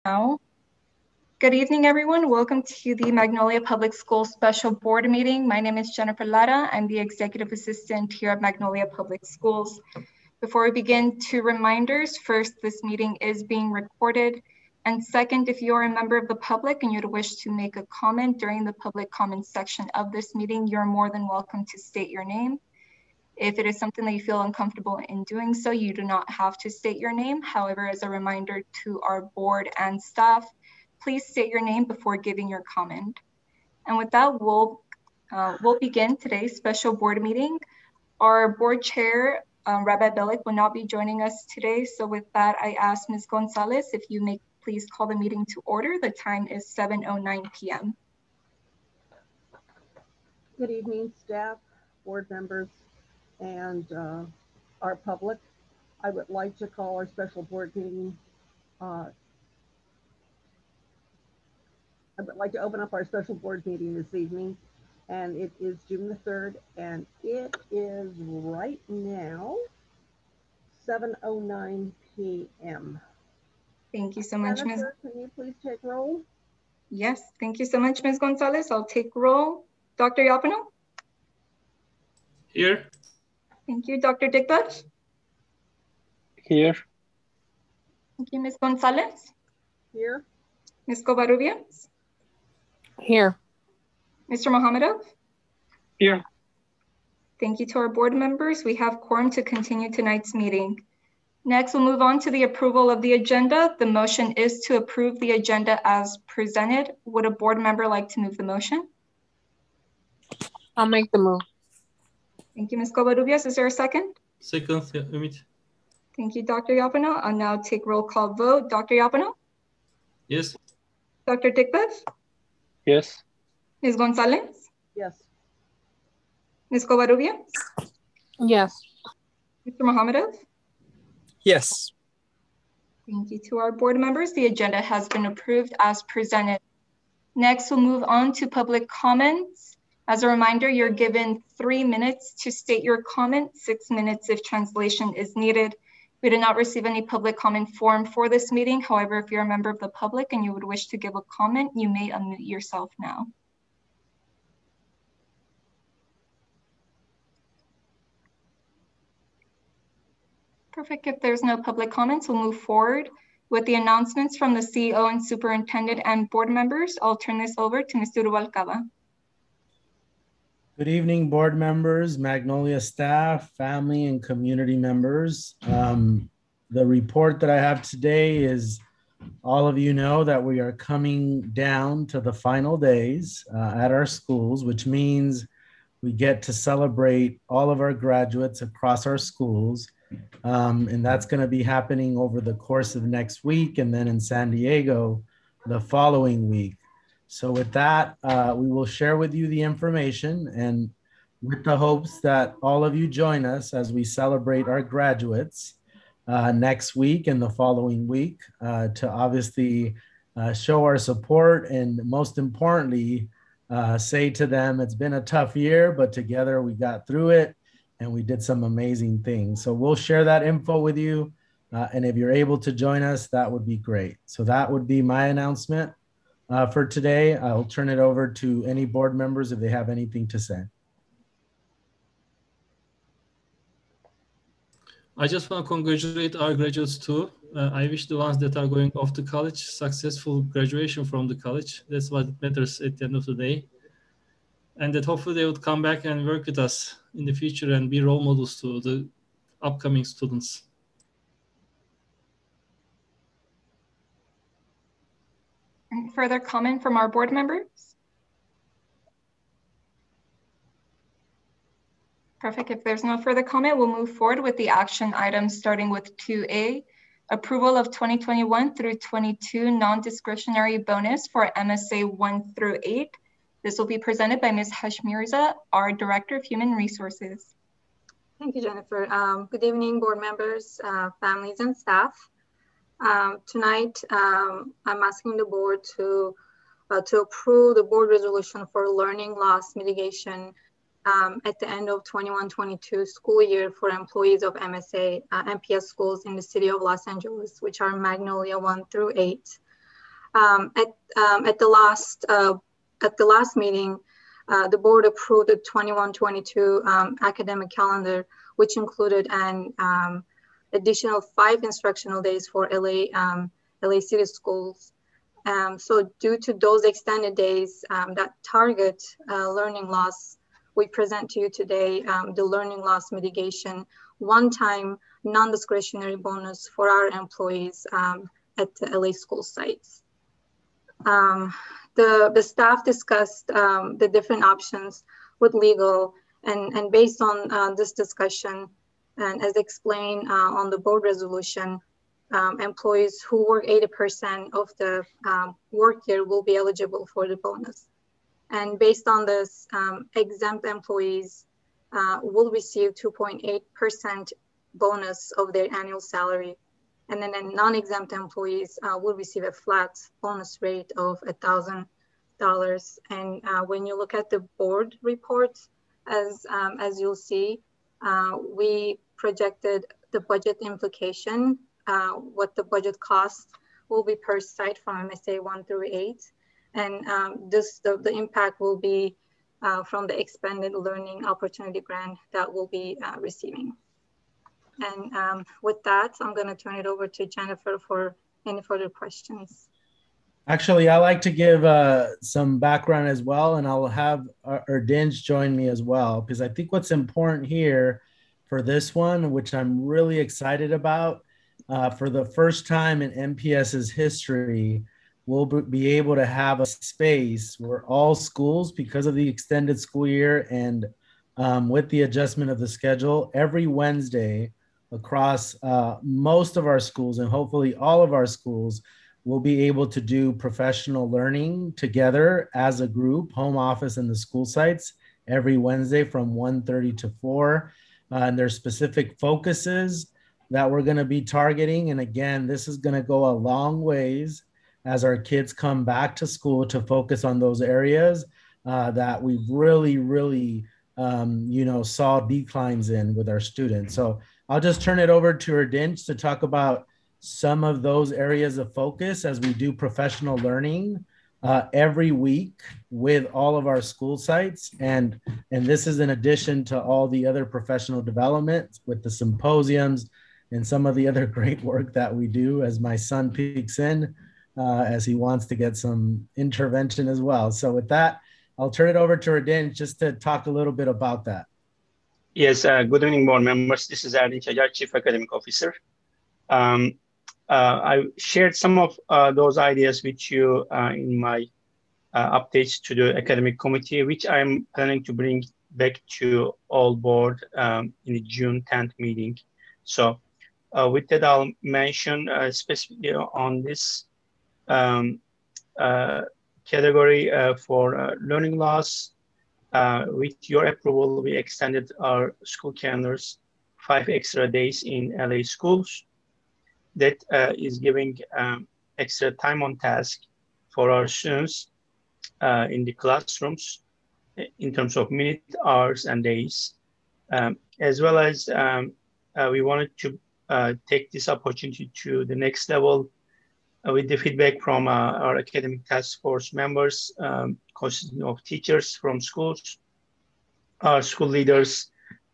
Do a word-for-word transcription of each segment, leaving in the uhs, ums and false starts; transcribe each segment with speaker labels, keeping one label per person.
Speaker 1: now. Good evening, everyone. Welcome to the Magnolia Public Schools Special Board Meeting. My name is Jennifer Lara. I'm the Executive Assistant here at Magnolia Public Schools. Before we begin, two reminders. First, this meeting is being recorded. And second, if you are a member of the public and you'd wish to make a comment during the public comment section of this meeting, you're more than welcome to state your name. If it is something that you feel uncomfortable in doing so, you do not have to state your name. However, as a reminder to our board and staff, please state your name before giving your comment. And with that, we'll, uh, we'll begin today's special board meeting. Our board chair, um, Rabbi Bellick, will not be joining us today. So with that, I ask Miz Gonzalez if you may please call the meeting to order. The time is seven oh nine p m
Speaker 2: Good evening, staff, board members, and uh, our public. I would like to call our special board meeting. Uh, I would like to open up our special board meeting this evening, and it is June the third, and it is right now seven oh nine p m
Speaker 1: Thank you so much, Miz
Speaker 2: Jennifer, can you please take roll?
Speaker 1: Yes, thank you so much, Miz Gonzalez. I'll take roll. Doctor Yapano?
Speaker 3: Here.
Speaker 1: Thank you. Doctor Dickbutt?
Speaker 3: Here.
Speaker 1: Thank you, Miz Gonzalez.
Speaker 2: Here.
Speaker 1: Miz Covarrubias?
Speaker 4: Here.
Speaker 1: Mister Mohamedov?
Speaker 3: Here.
Speaker 1: Thank you to our board members. We have quorum to continue tonight's meeting. Next, we'll move on to the approval of the agenda. The motion is to approve the agenda as presented. Would a board member like to move the motion?
Speaker 4: I'll make the move.
Speaker 1: Thank you, Miz Covarrubias. Is there a second?
Speaker 3: Second, yeah, Ümit.
Speaker 1: Thank you, Doctor Yapano. I'll now take roll call vote. Doctor Yapano?
Speaker 3: Yes.
Speaker 1: Doctor Dickbutt?
Speaker 3: Yes.
Speaker 1: Miz Gonzalez?
Speaker 2: Yes.
Speaker 1: Miz Covarrubias?
Speaker 4: Yes.
Speaker 1: Mister Mohamedov?
Speaker 3: Yes.
Speaker 1: Thank you to our board members. The agenda has been approved as presented. Next, we'll move on to public comments. As a reminder, you're given three minutes to state your comment, six minutes if translation is needed. We did not receive any public comment form for this meeting. However, if you're a member of the public and you would wish to give a comment, you may unmute yourself now. Perfect. If there's no public comments, we'll move forward with the announcements from the C E O and superintendent and board members. I'll turn this over to Mister Rubalcaba.
Speaker 5: Good evening, board members, Magnolia staff, family, and community members. Um, the report that I have today is all of you know that we are coming down to the final days uh, at our schools, which means we get to celebrate all of our graduates across our schools. Um, and that's going to be happening over the course of next week and then in San Diego the following week. So with that, uh, we will share with you the information and with the hopes that all of you join us as we celebrate our graduates uh, next week and the following week uh, to obviously uh, show our support and most importantly, uh, say to them, it's been a tough year, but together we got through it and we did some amazing things. So we'll share that info with you. Uh, and if you're able to join us, that would be great. So that would be my announcement. Uh, for today, I'll turn it over to any board members if they have anything to say.
Speaker 3: I just want to congratulate our graduates too. Uh, I wish the ones that are going off to college successful graduation from the college. That's what matters at the end of the day. And that hopefully they would come back and work with us in the future and be role models to the upcoming students.
Speaker 1: Any further comment from our board members? Perfect. If there's no further comment, we'll move forward with the action items, starting with two A, approval of twenty twenty-one through twenty-two non-discretionary bonus for M S A one through eight. This will be presented by Miz Hashmirza, our Director of Human Resources.
Speaker 6: Thank you, Jennifer. Um, good evening, board members, uh, families, and staff. Um, tonight, um, I'm asking the board to, uh, to approve the board resolution for learning loss mitigation um, at the end of twenty-one twenty-two school year for employees of M S A, uh, M P S schools in the city of Los Angeles, which are Magnolia one through eight. Um, at, um, at the last uh, at the last meeting, uh, the board approved the twenty-one twenty-two um, academic calendar, which included an um, additional five instructional days for L A um, L A City schools. Um, so due to those extended days um, that target uh, learning loss, we present to you today um, the learning loss mitigation one-time non-discretionary bonus for our employees um, at the L A school sites. Um, the, the staff discussed um, the different options with legal, and, and based on uh, this discussion, and as explained uh, on the board resolution, um, employees who work eighty percent of the um, work year will be eligible for the bonus. And based on this, um, exempt employees uh, will receive two point eight percent bonus of their annual salary. And then non-exempt employees uh, will receive a flat bonus rate of one thousand dollars. And uh, when you look at the board report, as, um, as you'll see, uh, we projected the budget implication, uh, what the budget cost will be per site from M S A one through eight. And um, this, the, the impact will be uh, from the expanded learning opportunity grant that we'll be uh, receiving. And um, with that, I'm going to turn it over to Jennifer for any further questions.
Speaker 5: Actually, I like to give uh, some background as well, and I'll have uh, Erdinch join me as well, because I think what's important here for this one, which I'm really excited about, uh, for the first time in M P S's history, we'll be able to have a space where all schools, because of the extended school year and um, with the adjustment of the schedule, every Wednesday across uh, most of our schools and hopefully all of our schools, we'll be able to do professional learning together as a group, home office and the school sites, every Wednesday from one thirty to four. Uh, and there's specific focuses that we're going to be targeting. And again, this is going to go a long ways as our kids come back to school to focus on those areas uh, that we've really, really, um, you know, saw declines in with our students. So I'll just turn it over to Erdinch to talk about some of those areas of focus as we do professional learning uh, every week with all of our school sites. And, and this is in addition to all the other professional development with the symposiums and some of the other great work that we do as my son peeks in uh, as he wants to get some intervention as well. So with that, I'll turn it over to Erdinch just to talk a little bit about that.
Speaker 7: Yes, uh, good evening, board members. This is Erdinch Acar, Chief Academic Officer. Um, uh, I shared some of uh, those ideas with you uh, in my uh, updates to the academic committee, which I'm planning to bring back to all board um, in the June tenth meeting. So uh, with that, I'll mention uh, specifically on this um, uh, category uh, for uh, learning loss. Uh, with your approval, we extended our school calendars five extra days in L A schools. That uh, is giving um, extra time on task for our students uh, in the classrooms in terms of minute, hours, and days. Um, as well as um, uh, we wanted to uh, take this opportunity to the next level uh, with the feedback from uh, our academic task force members, um, consisting of teachers from schools, our school leaders,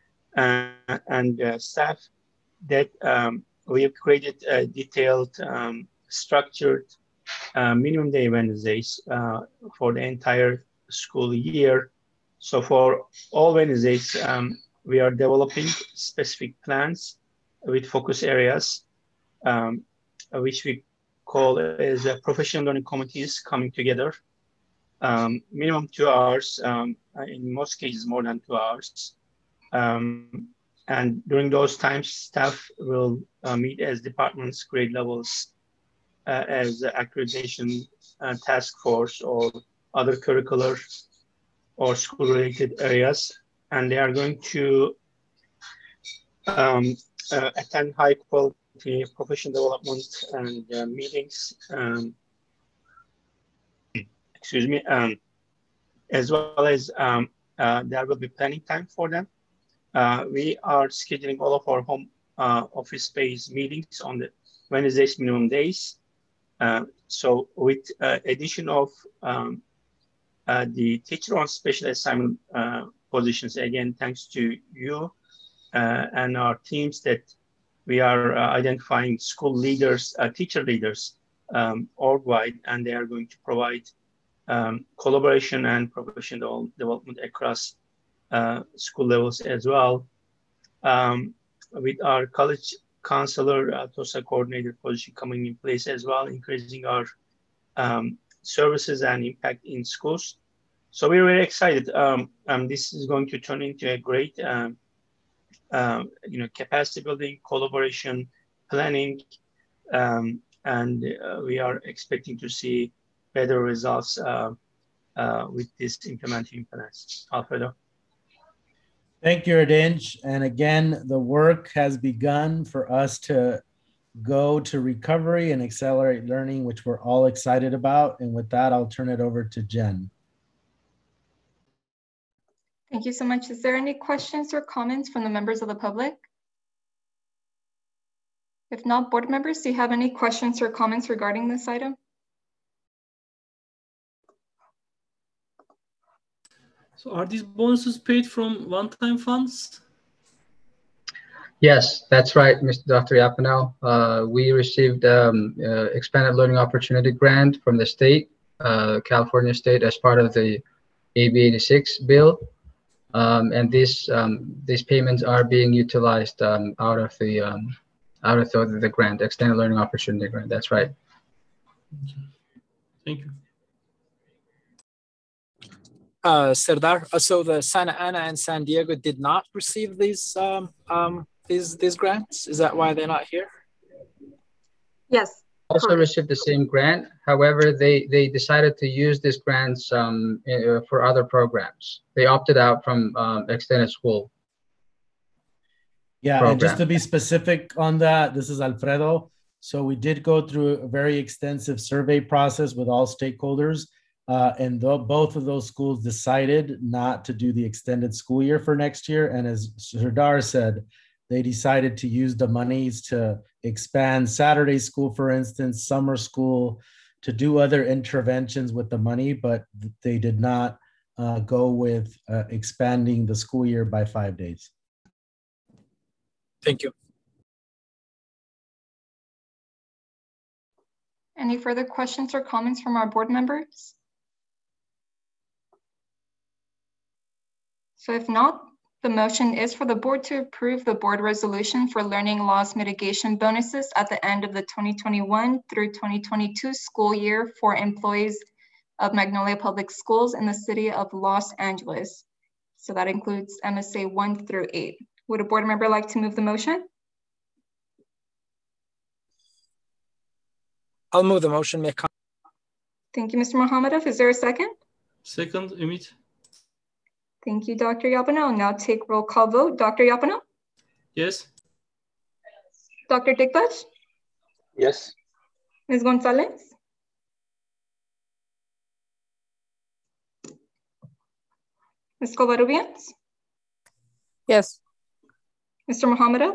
Speaker 7: uh, and uh, staff, that um, we have created a detailed, um, structured uh, minimum day Wednesdays uh, for the entire school year. So for all Wednesdays, um, we are developing specific plans with focus areas, um, which we call as uh, professional learning committees coming together. Um, minimum two hours, um, in most cases more than two hours. Um, and during those times, staff will uh, meet as departments, grade levels, uh, as accreditation uh, task force or other curricular or school-related areas. And they are going to um, uh, attend high-quality professional development and uh, meetings, um, excuse me, um, as well as um, uh, there will be planning time for them. Uh, we are scheduling all of our home uh, office space meetings on the Wednesdays minimum days. Uh, so with uh, addition of um, uh, the teacher on special assignment uh, positions, again, thanks to you uh, and our teams that we are uh, identifying school leaders, uh, teacher leaders um, org-wide, and they are going to provide um, collaboration and professional development across uh, school levels as well. Um, with our college counselor, uh, TOSA coordinator position coming in place as well, increasing our um, services and impact in schools. So we're very excited. Um, um, this is going to turn into a great, um, uh, you know, capacity building, collaboration, planning, um, and uh, we are expecting to see better results uh, uh, with this implementing plans. Alfredo.
Speaker 5: Thank you, Erdinch. And again, the work has begun for us to go to recovery and accelerate learning, which we're all excited about. And with that, I'll turn it over to Jen.
Speaker 1: Thank you so much. Is there any questions or comments from the members of the public? If not, board members, do you have any questions or comments regarding this item?
Speaker 3: So are these bonuses paid from one-time funds?
Speaker 8: Yes, that's right, Mister Doctor Yapano. Uh, we received um, uh, expanded learning opportunity grant from the state, uh, California state, as part of the A B eighty-six bill. Um, and these um, these payments are being utilized um, out of the um, out of the, the grant, extended learning opportunity grant. That's right.
Speaker 3: Thank you.
Speaker 9: Uh, Serdar, uh, so the Santa Ana and San Diego did not receive these um, um, these these grants. Is that why they're not here?
Speaker 6: Yes.
Speaker 8: Also
Speaker 6: correct.
Speaker 8: received the same grant. However, they they decided to use these grants um, uh, for other programs. They opted out from um, extended school.
Speaker 5: Yeah,
Speaker 8: program.
Speaker 5: And just to be specific on that, this is Alfredo. So we did go through a very extensive survey process with all stakeholders. Uh, and th both of those schools decided not to do the extended school year for next year. And as Serdar said, they decided to use the monies to expand Saturday school, for instance, summer school, to do other interventions with the money, but they did not uh, go with uh, expanding the school year by five days.
Speaker 9: Thank you.
Speaker 1: Any further questions or comments from our board members? So if not, the motion is for the board to approve the board resolution for learning loss mitigation bonuses at the end of the twenty twenty-one through twenty twenty-two school year for employees of Magnolia Public Schools in the city of Los Angeles. So that includes M S A one through eight. Would a board member like to move the motion?
Speaker 9: I'll move the motion. Make
Speaker 1: Thank you, Mister Mohammadov. Is there a second?
Speaker 3: Second, Ümit.
Speaker 1: Thank you, Doctor Yapano. Now take roll call vote. Doctor Yapano?
Speaker 3: Yes.
Speaker 1: Doctor Tikbaj?
Speaker 7: Yes.
Speaker 1: Miz Gonzalez? Miz Covarrubias?
Speaker 4: Yes.
Speaker 1: Mister Mohammadov?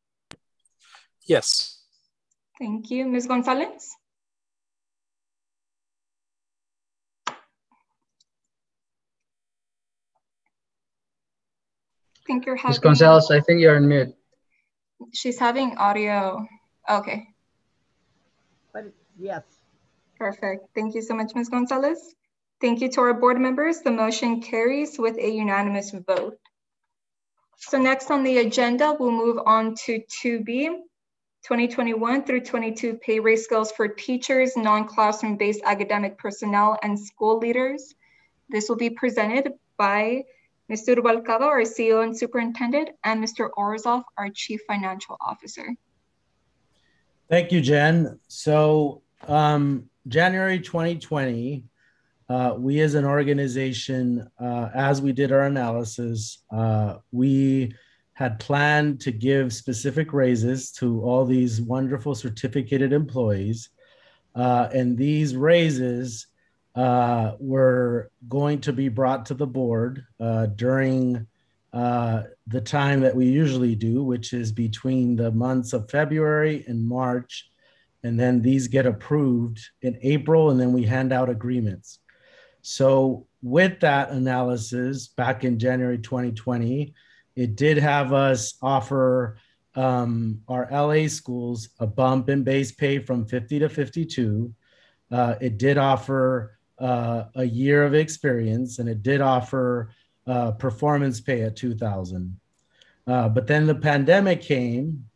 Speaker 9: Yes.
Speaker 1: Thank you. Miz Gonzalez? I think you're having...
Speaker 8: Miz Gonzalez, I think you're on mute.
Speaker 1: She's having audio. Okay.
Speaker 2: But yes.
Speaker 1: Perfect. Thank you so much, Miz Gonzalez. Thank you to our board members. The motion carries with a unanimous vote. So next on the agenda, we'll move on to two B, twenty twenty-one through twenty-two pay rate scales for teachers, non-classroom based academic personnel, and school leaders. This will be presented by Mister Rubalcaba, our C E O and Superintendent, and Mister Orzov, our Chief Financial Officer.
Speaker 5: Thank you, Jen. So um, January twenty twenty, uh, we as an organization, uh, as we did our analysis, uh, we had planned to give specific raises to all these wonderful certificated employees. Uh, and these raises uh, were going to be brought to the board uh, during uh, the time that we usually do, which is between the months of February and March. and then these get approved in April, and then we hand out agreements. So with that analysis back in January twenty twenty, it did have us offer um, our L A schools a bump in base pay from fifty to fifty-two. Uh, it did offer uh, a year of experience, and it did offer uh, performance pay at two thousand. Uh, but then the pandemic came,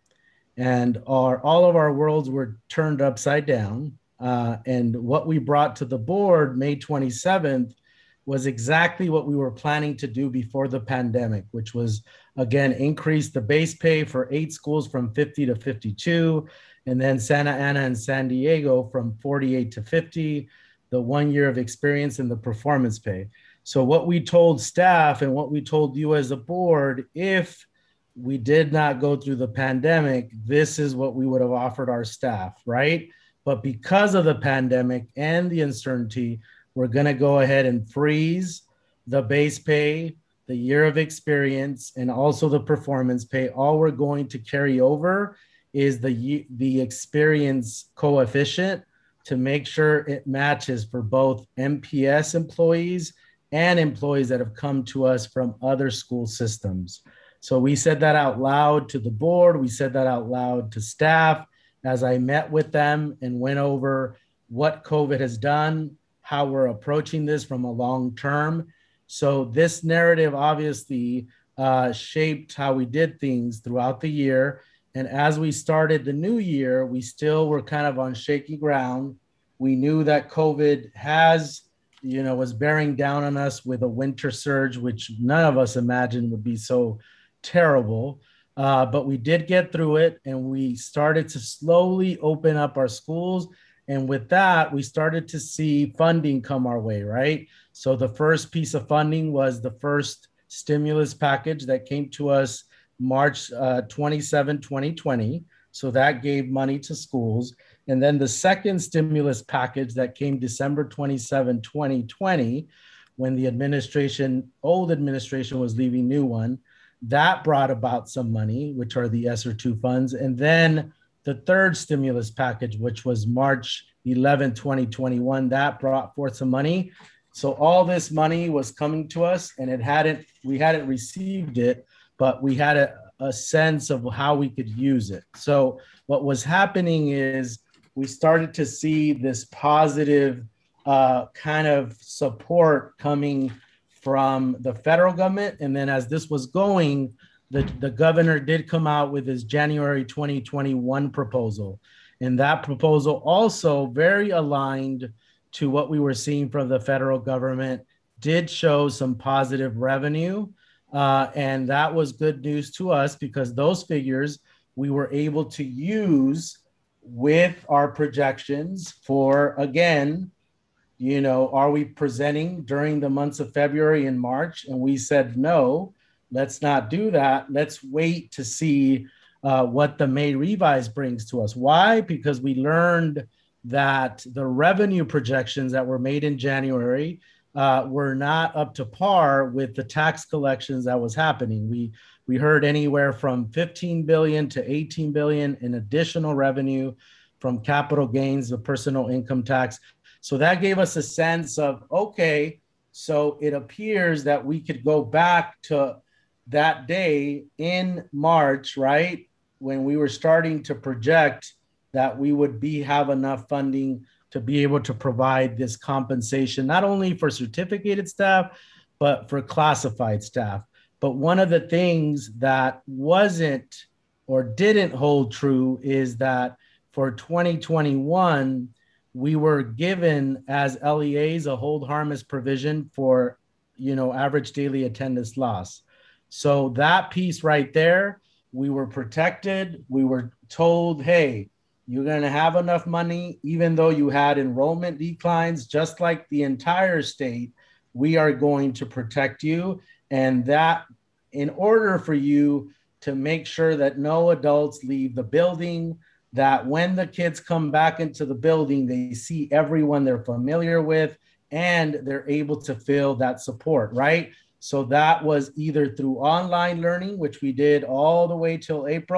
Speaker 5: and our all of our worlds were turned upside down. Uh, and what we brought to the board May twenty-seventh was exactly what we were planning to do before the pandemic, which was, again, increase the base pay for eight schools from fifty to fifty-two, and then Santa Ana and San Diego from forty-eight to fifty, the one year of experience and the performance pay. So what we told staff and what we told you as a board, if we did not go through the pandemic, this is what we would have offered our staff, right? But because of the pandemic and the uncertainty, we're going to go ahead and freeze the base pay, the year of experience, and also the performance pay. All we're going to carry over is the, the experience coefficient to make sure it matches for both M P S employees and employees that have come to us from other school systems. So we said that out loud to the board. We said that out loud to staff as I met with them and went over what COVID has done, how we're approaching this from a long term. So this narrative obviously uh, shaped how we did things throughout the year. And as we started the new year, we still were kind of on shaky ground. We knew that COVID has, you know, was bearing down on us with a winter surge, which none of us imagined would be so terrible. Uh, but we did get through it, and we started to slowly open up our schools. And with that, we started to see funding come our way, right? So the first piece of funding was the first stimulus package that came to us March uh, twenty-seventh, twenty twenty. So that gave money to schools. And then the second stimulus package that came December twenty-seventh, twenty twenty, when the administration, old administration was leaving new one, that brought about some money, which are the ESSER two funds. And then the third stimulus package, which was March eleventh, twenty twenty-one, that brought forth some money. So all this money was coming to us, and it hadn't, we hadn't received it, but we had a, a sense of how we could use it. So what was happening is we started to see this positive uh, kind of support coming from the federal government. And then as this was going, the, the governor did come out with his January twenty twenty-one proposal. And that proposal also very aligned to what we were seeing from the federal government, did show some positive revenue. Uh, and that was good news to us because those figures we were able to use with our projections for, again, you know, are we presenting during the months of February and March? And we said, no, let's not do that. Let's wait to see uh, what the May revise brings to us. Why? Because we learned that the revenue projections that were made in January uh, were not up to par with the tax collections that was happening. We, we heard anywhere from fifteen billion to eighteen billion in additional revenue from capital gains, the personal income tax. So that gave us a sense of, okay, so it appears that we could go back to that day in March, right? When we were starting to project that we would be have enough funding to be able to provide this compensation, not only for certificated staff, but for classified staff. But one of the things that wasn't or didn't hold true is that for twenty twenty-one, we were given as L E As a hold harmless provision for, you know, average daily attendance loss. So that piece right there, we were protected. We were told, hey, you're going to have enough money, even though you had enrollment declines, just like the entire state, we are going to protect you. And that in order for you to make sure that no adults leave the building, that when the kids come back into the building, they see everyone they're familiar with and they're able to feel that support, right? So that was either through online learning, which we did all the way till April,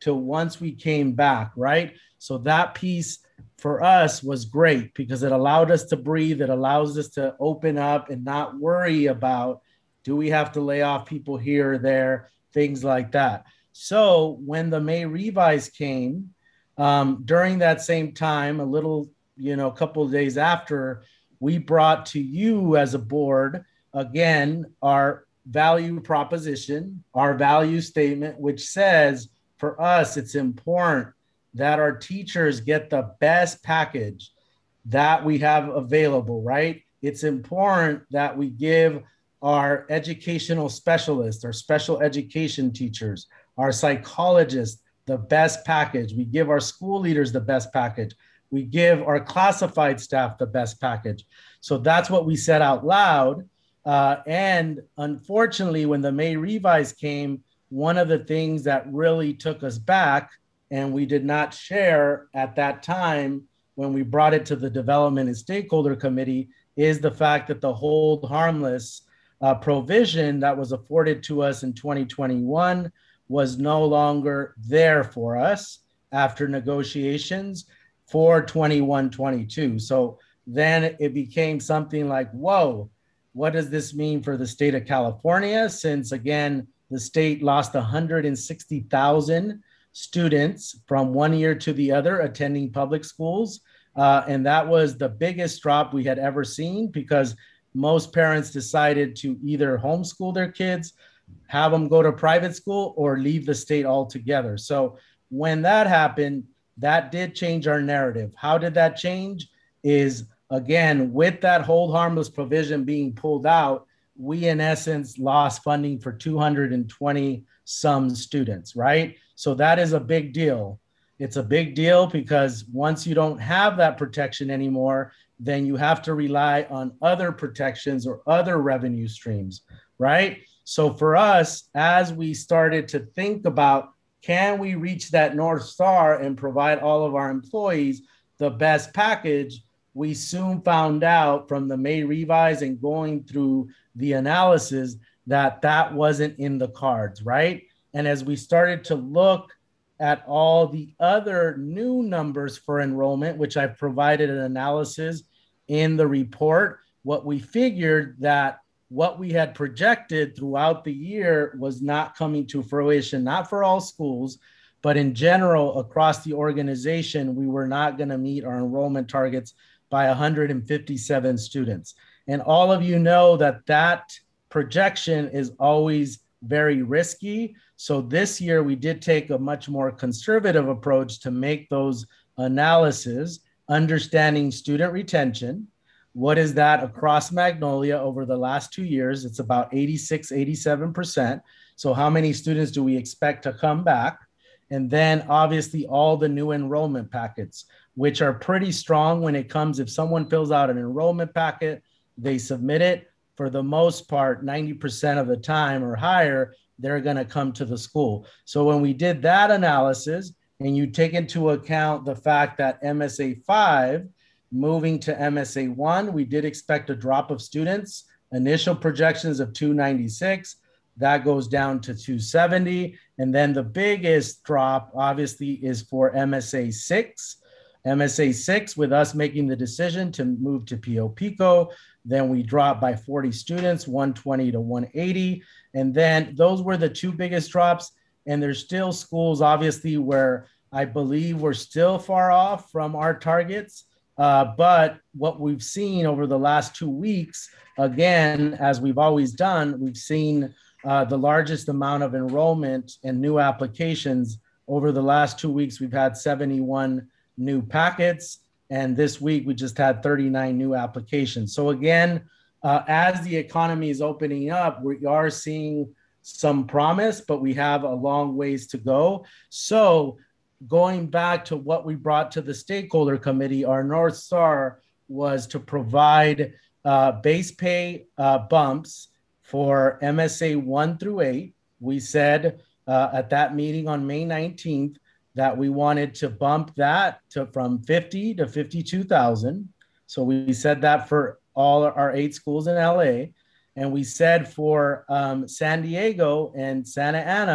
Speaker 5: till once we came back, right? So that piece for us was great because it allowed us to breathe. It allows us to open up and not worry about, do we have to lay off people here or there, things like that. So when the May revise came, um, during that same time, a little, you know, a couple of days after, we brought to you as a board, again, our value proposition, our value statement, which says for us, it's important that our teachers get the best package that we have available, right? It's important that we give our educational specialists, our special education teachers, our psychologists, the best package. We give our school leaders the best package. We give our classified staff the best package. So that's what we said out loud. Uh, and unfortunately, when the May revise came, one of the things that really took us back, and we did not share at that time when we brought it to the Development and Stakeholder Committee, is the fact that the hold harmless uh, provision that was afforded to us in twenty twenty-one was no longer there for us after negotiations for twenty-one twenty-two. So then it became something like, whoa, what does this mean for the state of California? Since again, the state lost one hundred sixty thousand students from one year to the other attending public schools. Uh, and that was the biggest drop we had ever seen because most parents decided to either homeschool their kids, have them go to private school, or leave the state altogether. So when that happened, that did change our narrative. How did that change? Is again, with that hold harmless provision being pulled out, we in essence lost funding for two hundred twenty some students, right? So that is a big deal. It's a big deal because once you don't have that protection anymore, then you have to rely on other protections or other revenue streams, right? So for us, as we started to think about, can we reach that North Star and provide all of our employees the best package? We soon found out from the May revise and going through the analysis that that wasn't in the cards, right? And as we started to look at all the other new numbers for enrollment, which I've provided an analysis in the report, what we figured that what we had projected throughout the year was not coming to fruition, not for all schools, but in general, across the organization, we were not going to meet our enrollment targets by one hundred fifty-seven students. And all of you know that that projection is always very risky. So this year we did take a much more conservative approach to make those analyses, understanding student retention. What is that across Magnolia over the last two years? It's about eighty-six, eighty-seven percent. So how many students do we expect to come back? And then obviously all the new enrollment packets, which are pretty strong when it comes, if someone fills out an enrollment packet, they submit it, for the most part, ninety percent of the time or higher, they're gonna come to the school. So when we did that analysis and you take into account the fact that M S A five moving to M S A one, we did expect a drop of students, initial projections of two ninety-six, that goes down to two seventy. And then the biggest drop obviously is for M S A six. M S A six, with us making the decision to move to Pio Pico, then we dropped by forty students, one twenty to one eighty. And then those were the two biggest drops. And there's still schools, obviously, where I believe we're still far off from our targets. Uh, but what we've seen over the last two weeks, again, as we've always done, we've seen uh, the largest amount of enrollment and new applications. Over the last two weeks, we've had seventy-one new packets. And this week, we just had thirty-nine new applications. So again, uh, as the economy is opening up, we are seeing some promise, but we have a long ways to go. So going back to what we brought to the stakeholder committee, our North Star was to provide uh, base pay uh, bumps for M S A one through eight. We said uh, at that meeting on May nineteenth that we wanted to bump that to from fifty to fifty-two thousand. So we said that for all our eight schools in L A. And we said for um, San Diego and Santa Ana,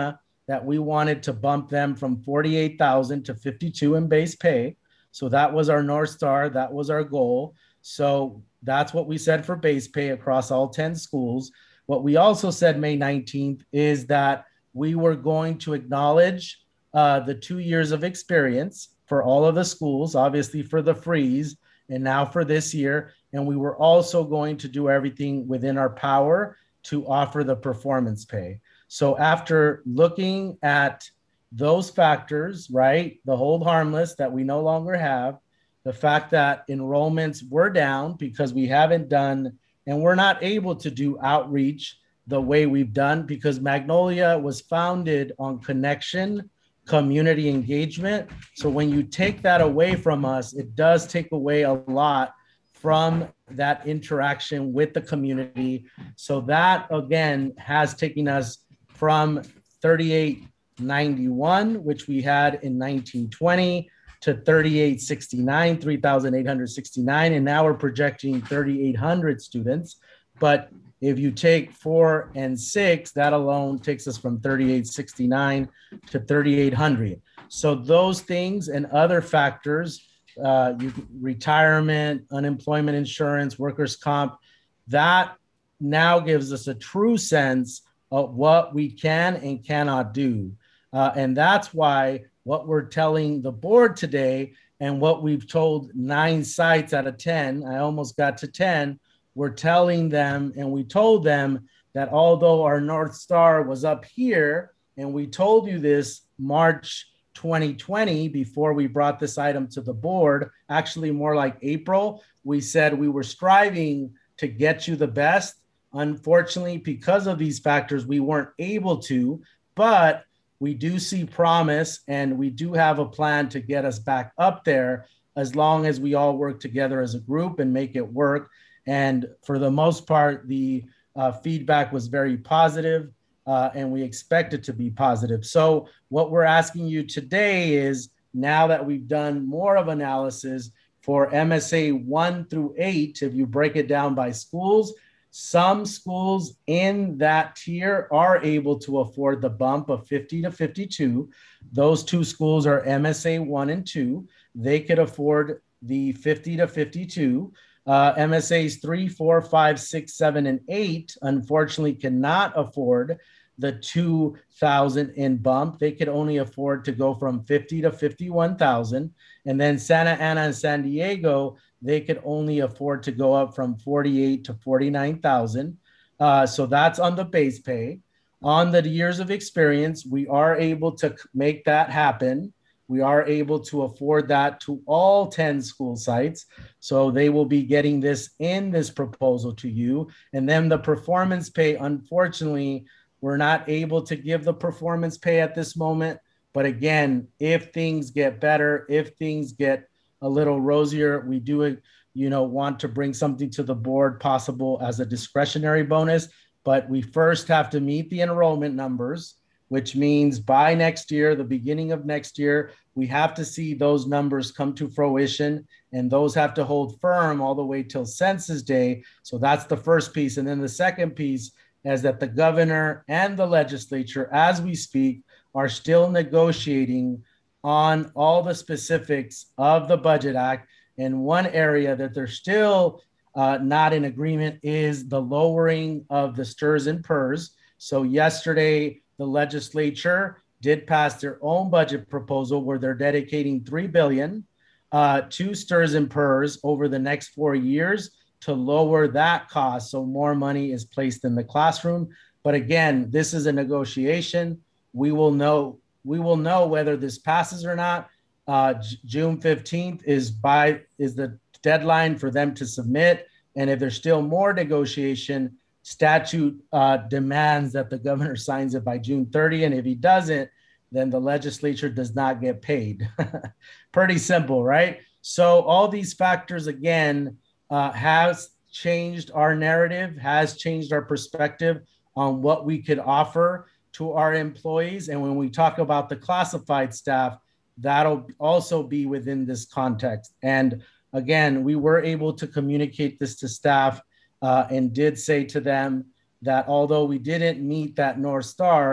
Speaker 5: that we wanted to bump them from forty-eight thousand to fifty-two in base pay. So that was our North Star. That was our goal. So that's what we said for base pay across all ten schools. What we also said May nineteenth is that we were going to acknowledge uh, the two years of experience for all of the schools, obviously for the freeze and now for this year. And we were also going to do everything within our power to offer the performance pay. So after looking at those factors, right, the hold harmless that we no longer have, the fact that enrollments were down because we haven't done, and we're not able to do outreach the way we've done because Magnolia was founded on connection, community engagement. So when you take that away from us, it does take away a lot from that interaction with the community. So that again has taken us from thirty-eight ninety-one, which we had in nineteen twenty, to thirty-eight sixty-nine, three thousand eight hundred sixty-nine, and now we're projecting thirty-eight hundred students. But if you take four and six, that alone takes us from thirty-eight sixty-nine to thirty-eight hundred. So those things and other factors, uh, you, retirement, unemployment insurance, workers' comp, that now gives us a true sense of what we can and cannot do. Uh, and that's why what we're telling the board today and what we've told nine sites out of ten, I almost got to ten, we're telling them and we told them that although our North Star was up here, and we told you this March twenty twenty before we brought this item to the board, actually more like April, we said we were striving to get you the best. Unfortunately, because of these factors, we weren't able to, but we do see promise and we do have a plan to get us back up there as long as we all work together as a group and make it work. And for the most part, the uh, feedback was very positive, uh, and we expect it to be positive. So what we're asking you today is, now that we've done more of analysis for M S A one through eight, if you break it down by schools, some schools in that tier are able to afford the bump of fifty to fifty-two. Those two schools are M S A one and two. They could afford the fifty to fifty-two. Uh, M S As three, four, five, six, seven, and eight, unfortunately, cannot afford the two thousand in bump. They could only afford to go from fifty to fifty-one thousand. And then Santa Ana and San Diego, they could only afford to go up from forty-eight to forty-nine thousand. Uh, so that's on the base pay. On the years of experience, we are able to make that happen. We are able to afford that to all ten school sites. So they will be getting this in this proposal to you. And then the performance pay, unfortunately, we're not able to give the performance pay at this moment. But again, if things get better, if things get a little rosier, we do, you know, want to bring something to the board possible as a discretionary bonus. But we first have to meet the enrollment numbers, which means by next year, the beginning of next year, we have to see those numbers come to fruition, and those have to hold firm all the way till census day. So that's the first piece. And then the second piece is that the governor and the legislature, as we speak, are still negotiating on all the specifics of the Budget Act. And one area that they're still uh, not in agreement is the lowering of the S T R S and P E R S. So yesterday, the legislature did pass their own budget proposal where they're dedicating three billion dollars uh, to S T R S and P E R S over the next four years to lower that cost. So more money is placed in the classroom. But again, this is a negotiation. We will know, we will know whether this passes or not. Uh, June fifteenth is by is the deadline for them to submit. And if there's still more negotiation, statute uh, demands that the governor signs it by June thirtieth. And if he doesn't, then the legislature does not get paid. Pretty simple, right? So all these factors, again, uh, has changed our narrative, has changed our perspective on what we could offer to our employees. And when we talk about the classified staff, that'll also be within this context. And again, we were able to communicate this to staff uh, and did say to them that although we didn't meet that North Star,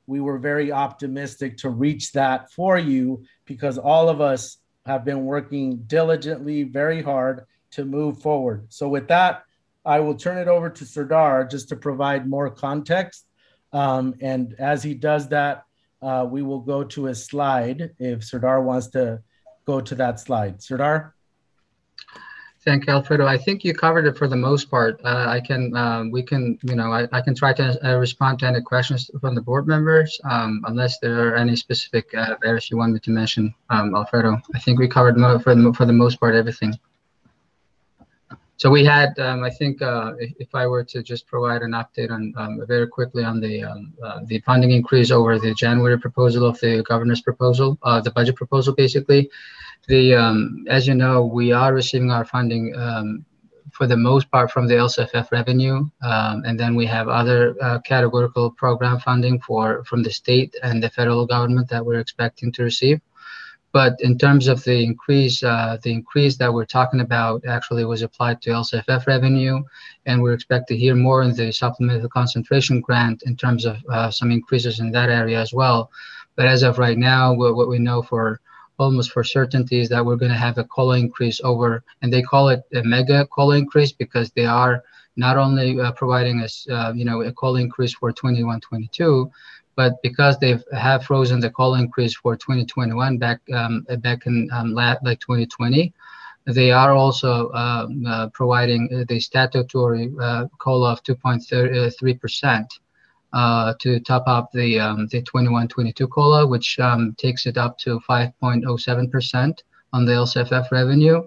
Speaker 5: we were very optimistic to reach that for you because all of us have been working diligently, very hard to move forward. So with that, I will turn it over to Serdar just to provide more context. Um, and as he does that, uh, we will go to a slide if Serdar wants to go to that slide. Serdar?
Speaker 8: Thank you, Alfredo. I think you covered it for the most part. Uh, I can, um, we can, you know, I, I can try to uh, respond to any questions from the board members, um, unless there are any specific uh, areas you want me to mention, um, Alfredo. I think we covered mo for, the, for the most part everything. So we had, um, I think, uh, if, if I were to just provide an update on um, very quickly on the um, uh, the funding increase over the January proposal of the governor's proposal, uh, the budget proposal, basically. The um, as you know, we are receiving our funding um, for the most part from the L C F F revenue, um, and then we have other uh, categorical program funding for from the state and the federal government that we're expecting to receive. But in terms of the increase, uh, the increase that we're talking about actually was applied to L C F F revenue, and we expect to hear more in the supplemental concentration grant in terms of uh, some increases in that area as well. But as of right now, what, what we know for almost for certainty is that we're going to have a COLA increase over, and they call it a mega COLA increase because they are not only uh, providing us, uh, you know, a COLA increase for twenty-one twenty-two, but because they have frozen the COLA increase for twenty twenty-one back um, back in um, like twenty twenty, they are also um, uh, providing the statutory uh, COLA of two point three percent uh, to top up the um, the twenty-one twenty-two COLA, which um, takes it up to five point zero seven percent on the L C F F revenue.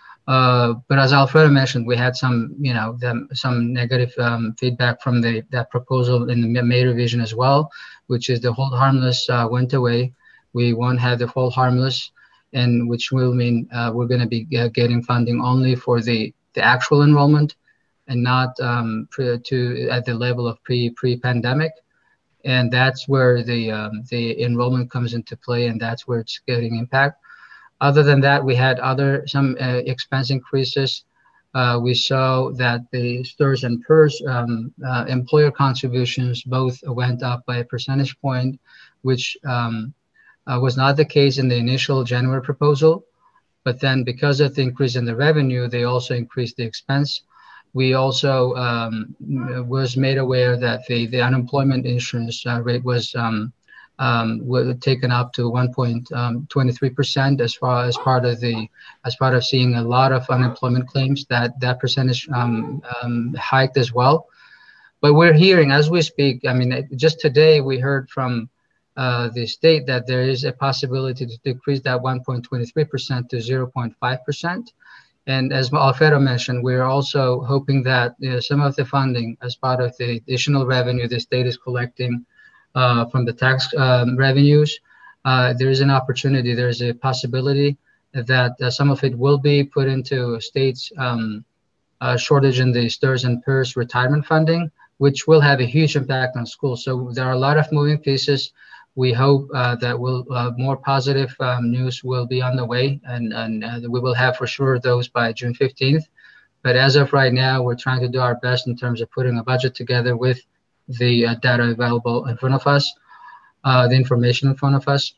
Speaker 8: Uh, but as Alfredo mentioned, we had some, you know, the, some negative um, feedback from the that proposal in the May revision as well, which is the hold harmless uh, went away. We won't have the hold harmless, and which will mean uh, we're going to be uh, getting funding only for the the actual enrollment, and not um, pre, to at the level of pre pre pandemic. And that's where the um, the enrollment comes into play, and that's where it's getting impact. Other than that, we had other some uh, expense increases. Uh, we saw that the S T R S and P E R S um, uh, employer contributions both went up by a percentage point, which um, uh, was not the case in the initial January proposal. But then because of the increase in the revenue, they also increased the expense. We also um, was made aware that the, the unemployment insurance uh, rate was um, Um, were taken up to one point two three percent as far as part of the as part of seeing a lot of unemployment claims, that that percentage um, um, hiked as well. But we're hearing as we speak, I mean, just today we heard from uh, the state that there is a possibility to decrease that one point two three percent to zero point five percent. And as Alfredo mentioned, we're also hoping that you know, some of the funding as part of the additional revenue the state is collecting Uh, from the tax um, revenues, uh, there is an opportunity, there's a possibility that uh, some of it will be put into states' um, uh, shortage in the S T R S and P E R S retirement funding, which will have a huge impact on schools. So there are a lot of moving pieces. We hope uh, that will uh, more positive um, news will be on the way, and, and uh, we will have for sure those by June fifteenth. But as of right now, we're trying to do our best in terms of putting a budget together with the uh, data available in front of us, uh, the information in front of us.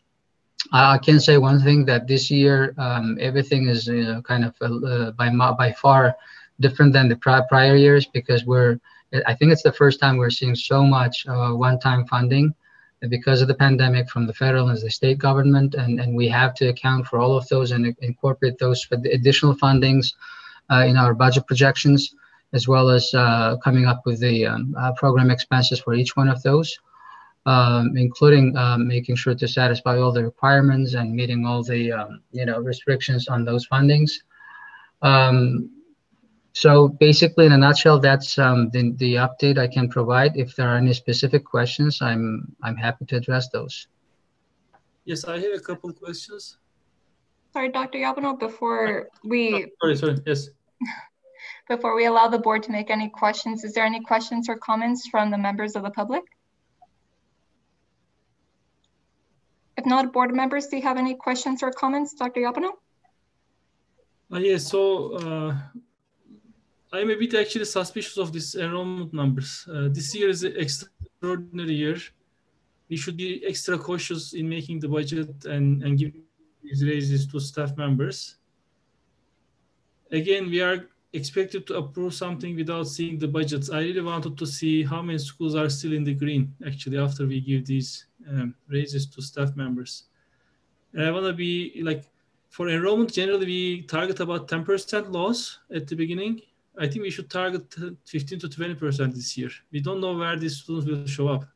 Speaker 8: I can say one thing, that this year um, everything is uh, kind of uh, by by far different than the pri prior years, because we're I think it's the first time we're seeing so much uh, one-time funding because of the pandemic from the federal and the state government, and and we have to account for all of those and incorporate those for the additional fundings uh, in our budget projections, as well as uh, coming up with the um, uh, program expenses for each one of those, um, including um, making sure to satisfy all the requirements and meeting all the um, you know restrictions on those fundings. Um, so basically, in a nutshell, that's um, the, the update I can provide. If there are any specific questions, I'm I'm happy to address those.
Speaker 3: Yes, I have a couple of questions.
Speaker 1: Sorry, Doctor Yabano, before we...
Speaker 3: Sorry, sorry, yes.
Speaker 1: Before we allow the board to make any questions, is there any questions or comments from the members of the public? If not, board members, do you have any questions or comments, Doctor Yabano?
Speaker 3: Uh, yes, so uh, I'm a bit actually suspicious of these enrollment numbers. Uh, this year is an extraordinary year. we should be extra cautious in making the budget and, and giving these raises to staff members. Again, we are expected to approve something without seeing the budgets. I really wanted to see how many schools are still in the green, actually, after we give these um, raises to staff members. And I want to be like, for enrollment, generally we target about ten percent loss at the beginning. I think we should target fifteen to twenty percent this year. We don't know where these students will show up.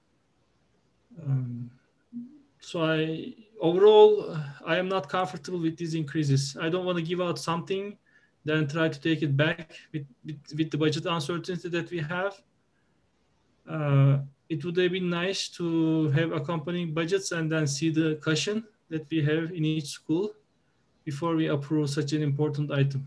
Speaker 3: Um, so I, overall, I am not comfortable with these increases. I don't want to give out something, then try to take it back with, with, with the budget uncertainty that we have. Uh, it would have been nice to have accompanying budgets and then see the cushion that we have in each school before we approve such an important item.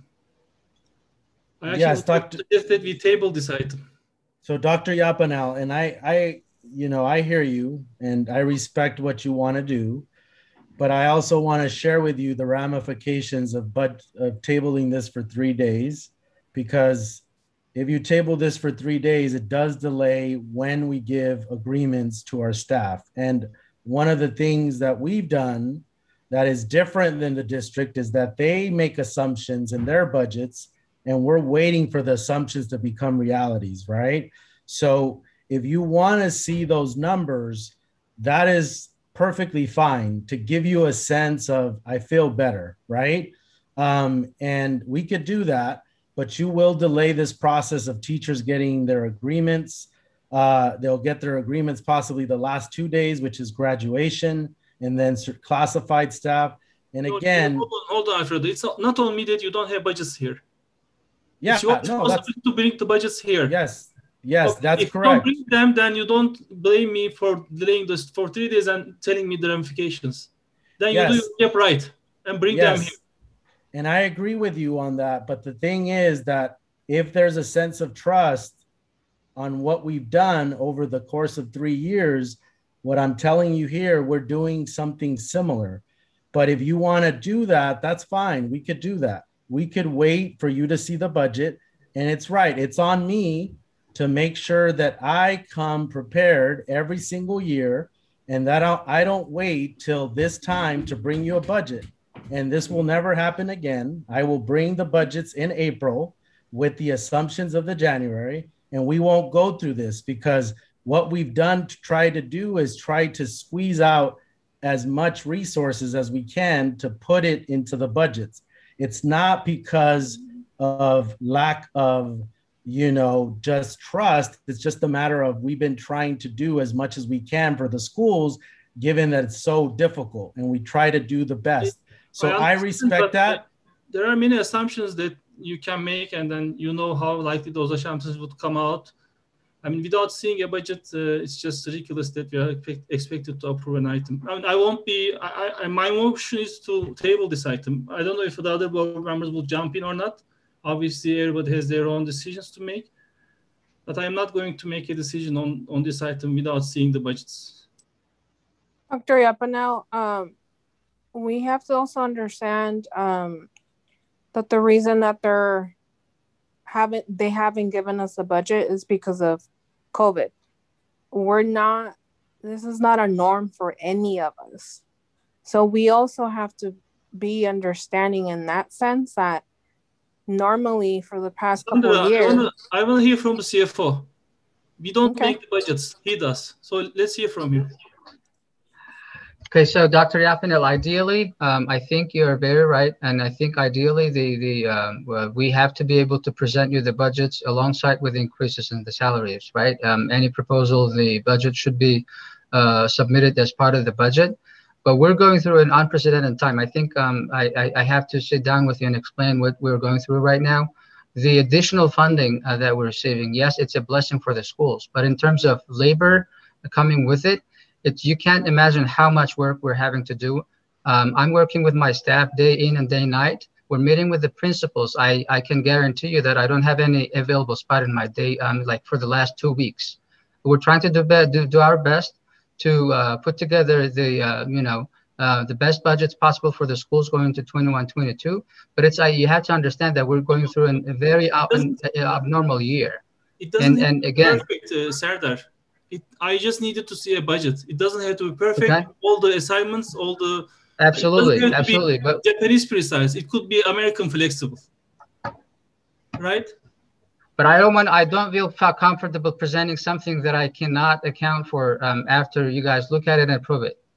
Speaker 3: I actually
Speaker 5: Yes,
Speaker 3: Doctor suggest that we table this item.
Speaker 5: So Doctor Yapanel, and I, I, you know, I hear you and I respect what you want to do, but I also want to share with you the ramifications of, but, of tabling this for three days, because if you table this for three days, it does delay when we give agreements to our staff. And one of the things that we've done that is different than the district is that they make assumptions in their budgets and we're waiting for the assumptions to become realities, right? So if you want to see those numbers, that is perfectly fine to give you a sense of, I feel better, right? Um, and we could do that, but you will delay this process of teachers getting their agreements. Uh, they'll get their agreements possibly the last two days, which is graduation, and then classified staff. And again-
Speaker 3: Hold on, hold on, Alfredo. It's not only that you don't have budgets here.
Speaker 5: Yeah,
Speaker 3: it's your
Speaker 5: no,
Speaker 3: responsibility to bring the budgets here.
Speaker 5: Yes, yes,
Speaker 3: okay,
Speaker 5: that's
Speaker 3: if
Speaker 5: correct.
Speaker 3: If you don't bring them, then you don't blame me for delaying this for three days and telling me the ramifications. Then
Speaker 5: yes.
Speaker 3: you do your job right and bring
Speaker 5: yes.
Speaker 3: them here.
Speaker 5: And I agree with you on that. But the thing is that if there's a sense of trust on what we've done over the course of three years, what I'm telling you here, we're doing something similar. But if you want to do that, that's fine. We could do that. We could wait for you to see the budget. And it's right. It's on me to make sure that I come prepared every single year and that I'll, I don't wait till this time to bring you a budget. And this will never happen again. I will bring the budgets in April with the assumptions of the January, and we won't go through this because what we've done to try to do is try to squeeze out as much resources as we can to put it into the budgets. It's not because of lack of, you know, just trust. It's just a matter of we've been trying to do as much as we can for the schools, given that it's so difficult, and we try to do the best. So I, I respect that.
Speaker 3: There are many assumptions that you can make, and then you know how likely those assumptions would come out. I mean, without seeing a budget, uh, it's just ridiculous that we are expect, expected to approve an item. I mean, I won't be, I, I, my motion is to table this item. I don't know if the other board members will jump in or not. Obviously, everybody has their own decisions to make, but I'm not going to make a decision on, on this item without seeing the budgets.
Speaker 4: Doctor Yapanel, um, we have to also understand um, that the reason that they're haven't they haven't given us a budget is because of COVID. We're not, this is not a norm for any of us. So we also have to be understanding in that sense that normally for the past
Speaker 3: Sandra,
Speaker 4: couple of years.
Speaker 3: I want to hear from the C F O. We don't
Speaker 4: Okay.
Speaker 3: make the budgets, he does. So let's hear from him.
Speaker 8: Okay, so Doctor Yapanel, ideally, um, I think you're very right, and I think ideally the the um, well, we have to be able to present you the budgets alongside with increases in the salaries, right? Um, any proposal, the budget should be uh, submitted as part of the budget, but we're going through an unprecedented time. I think um, I, I I have to sit down with you and explain what we're going through right now. The additional funding uh, that we're receiving, yes, it's a blessing for the schools, but in terms of labor coming with it. It's, you can't imagine how much work we're having to do. Um, I'm working with my staff day in and day night. We're meeting with the principals. I, I can guarantee you that I don't have any available spot in my day, um, like for the last two weeks. We're trying to do, be, do, do our best to uh, put together the, uh, you know, uh, the best budgets possible for the schools going to twenty-one twenty-two. But it's, uh, you have to understand that we're going through an, a very ab abnormal year.
Speaker 3: It doesn't
Speaker 8: and, and again,
Speaker 3: perfect, uh, Sardar. It, I just needed to see a budget. It doesn't have to be perfect.
Speaker 8: Okay.
Speaker 3: All the assignments, all the
Speaker 8: Absolutely,
Speaker 3: it doesn't have
Speaker 8: absolutely.
Speaker 3: to be
Speaker 8: But
Speaker 3: Japanese precise. It could be American flexible, right?
Speaker 8: but I don't want. I don't feel comfortable presenting something that I cannot account for um, after you guys look at it and approve it.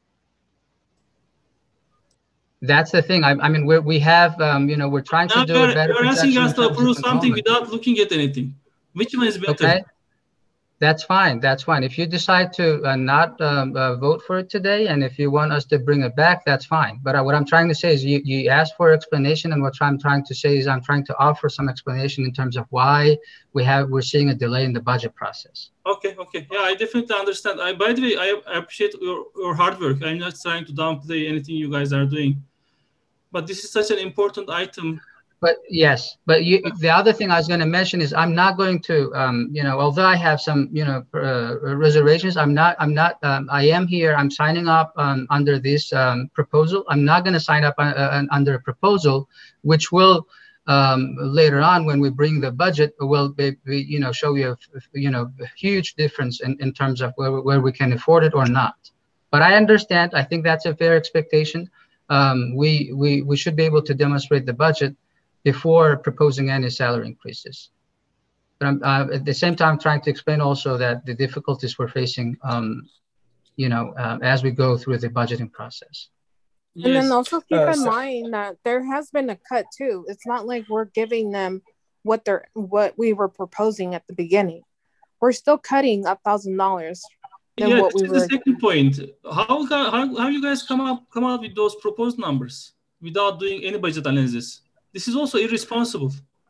Speaker 8: That's the thing. I, I mean, we we have, um, you know, we're trying to
Speaker 3: Now
Speaker 8: do a better
Speaker 3: you're asking
Speaker 8: projection
Speaker 3: us
Speaker 8: in
Speaker 3: to
Speaker 8: terms of
Speaker 3: approve something
Speaker 8: enrollment.
Speaker 3: without looking at anything. Which one is better?
Speaker 8: Okay, that's fine. That's fine. If you decide to uh, not um, uh, vote for it today, and if you want us to bring it back, that's fine. But uh, what I'm trying to say is, you you asked for explanation, and what I'm trying to say is, I'm trying to offer some explanation in terms of why we have we're seeing a delay in the budget process.
Speaker 3: Okay, okay. Yeah, I definitely understand. I, by the way, I appreciate your, your hard work. I'm not trying to downplay anything you guys are doing. But this is such an important item.
Speaker 8: But yes, but you, the other thing I was going to mention is, I'm not going to, um, you know, although I have some, you know, uh, reservations, I'm not, I'm not, um, I am here, I'm signing up um, under this um, proposal. I'm not going to sign up uh, uh, under a proposal, which will um, later on, when we bring the budget, will be, be you know, show you, a, you know, a huge difference in, in terms of where, where we can afford it or not. But I understand, I think that's a fair expectation. Um, we, we, we should be able to demonstrate the budget before proposing any salary increases. But I'm uh, at the same time trying to explain also that the difficulties we're facing, um, you know, um, as we go through the budgeting process.
Speaker 4: And
Speaker 3: Yes.
Speaker 4: then also keep
Speaker 3: Uh,
Speaker 4: in
Speaker 3: so-
Speaker 4: mind that there has been a cut too. It's not like we're giving them what they're what we were proposing at the beginning. We're still cutting a thousand dollars than
Speaker 3: Yeah,
Speaker 4: what
Speaker 3: this
Speaker 4: we
Speaker 3: is
Speaker 4: were.
Speaker 3: the second point. How, how, how you guys come up, come out with those proposed numbers without doing any budget analysis? This is also irresponsible.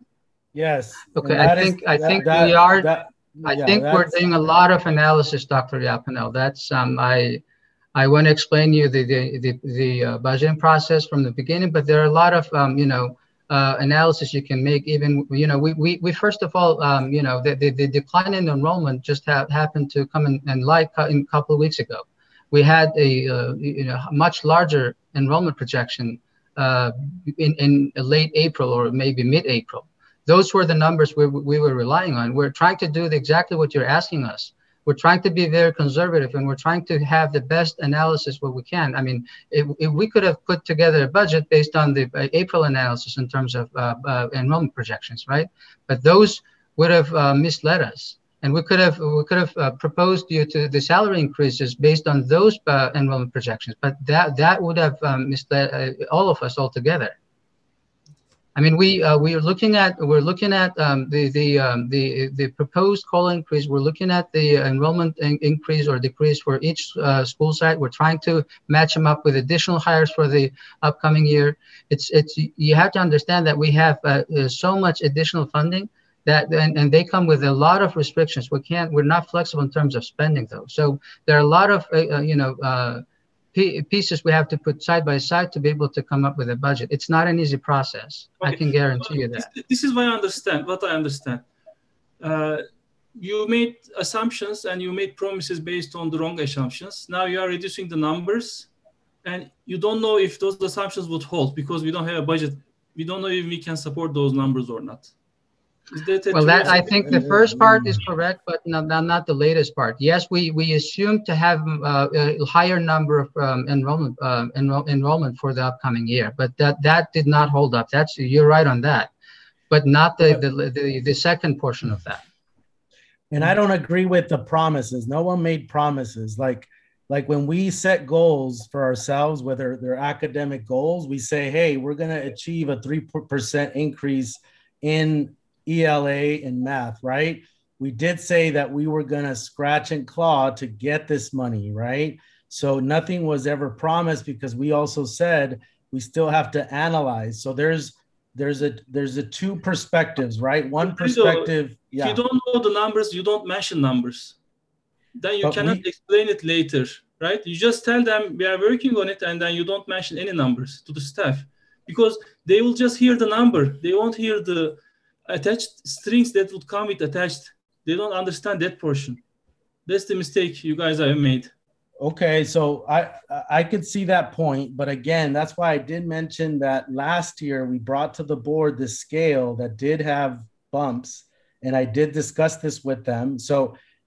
Speaker 5: Yes.
Speaker 8: Okay,
Speaker 5: and
Speaker 8: I
Speaker 5: that is-
Speaker 8: think I
Speaker 5: that-
Speaker 8: think
Speaker 5: that-
Speaker 8: we are.
Speaker 5: that-
Speaker 8: I
Speaker 5: yeah,
Speaker 8: think we're
Speaker 5: that's-
Speaker 8: doing a lot of analysis, Doctor Yapanel. That's um, I I want to explain you the the the, the uh, budgeting process from the beginning, but there are a lot of um, you know uh, analysis you can make. Even you know we we, we first of all um, you know the, the, the decline in enrollment just ha happened to come in, in light in a couple of weeks ago. We had a uh, you know much larger enrollment projection uh, in in late April or maybe mid-April. Those were the numbers we, we were relying on. We're trying to do the, exactly what you're asking us. We're trying to be very conservative, and we're trying to have the best analysis what we can. I mean, if, if we could have put together a budget based on the uh, April analysis in terms of uh, uh, enrollment projections, right? But those would have uh, misled us, and we could have we could have uh, proposed you to the salary increases based on those uh, enrollment projections. But that that would have um, misled uh, all of us altogether. I mean, we uh, we are looking at we're looking at um, the the um, the the proposed COLA increase. We're looking at the enrollment in increase or decrease for each uh, school site. We're trying to match them up with additional hires for the upcoming year. It's it's you have to understand that we have uh, so much additional funding that and, and they come with a lot of restrictions. We can't we're not flexible in terms of spending those. So there are a lot of uh, you know. Uh, pieces we have to put side by side to be able to come up with a budget. It's not an easy process.
Speaker 3: Okay.
Speaker 8: I can guarantee you that.
Speaker 3: This, this is what I understand. What I understand. Uh, you made assumptions and you made promises based on the wrong assumptions. Now you are reducing the numbers, and you don't know if those assumptions would hold because we don't have a budget. We don't know if we can support those numbers or not. Is that a
Speaker 8: well, that I think the first part is
Speaker 5: Mm.
Speaker 8: correct, but not, not, not the latest part. Yes, we, we assume to have uh, a higher number of um, enrollment uh, enroll, enrollment for the upcoming year, but that, that did not hold up. That's you're right on that, but not the, the, the, the second portion of that.
Speaker 5: And I don't agree with the promises. No one made promises. Like, like when we set goals for ourselves, whether they're academic goals, we say, hey, we're going to achieve a three percent increase in E L A and math, right? We did say that we were going to scratch and claw to get this money, right? So nothing was ever promised because we also said we still have to analyze. So there's there's a there's a two perspectives, right? One perspective.
Speaker 3: If
Speaker 5: yeah.
Speaker 3: you don't know the numbers, you don't mention numbers. Then you
Speaker 5: But
Speaker 3: cannot
Speaker 5: we-
Speaker 3: explain it later, right? You just tell them we are working on it, and then you don't mention any numbers to the staff because they will just hear the number. They won't hear the attached strings that would come with attached. They don't understand that portion. That's the mistake you guys have made.
Speaker 5: Okay, so I I could see that point, but again, that's why I did mention that last year we brought to the board this scale that did have bumps, and I did discuss this with them. So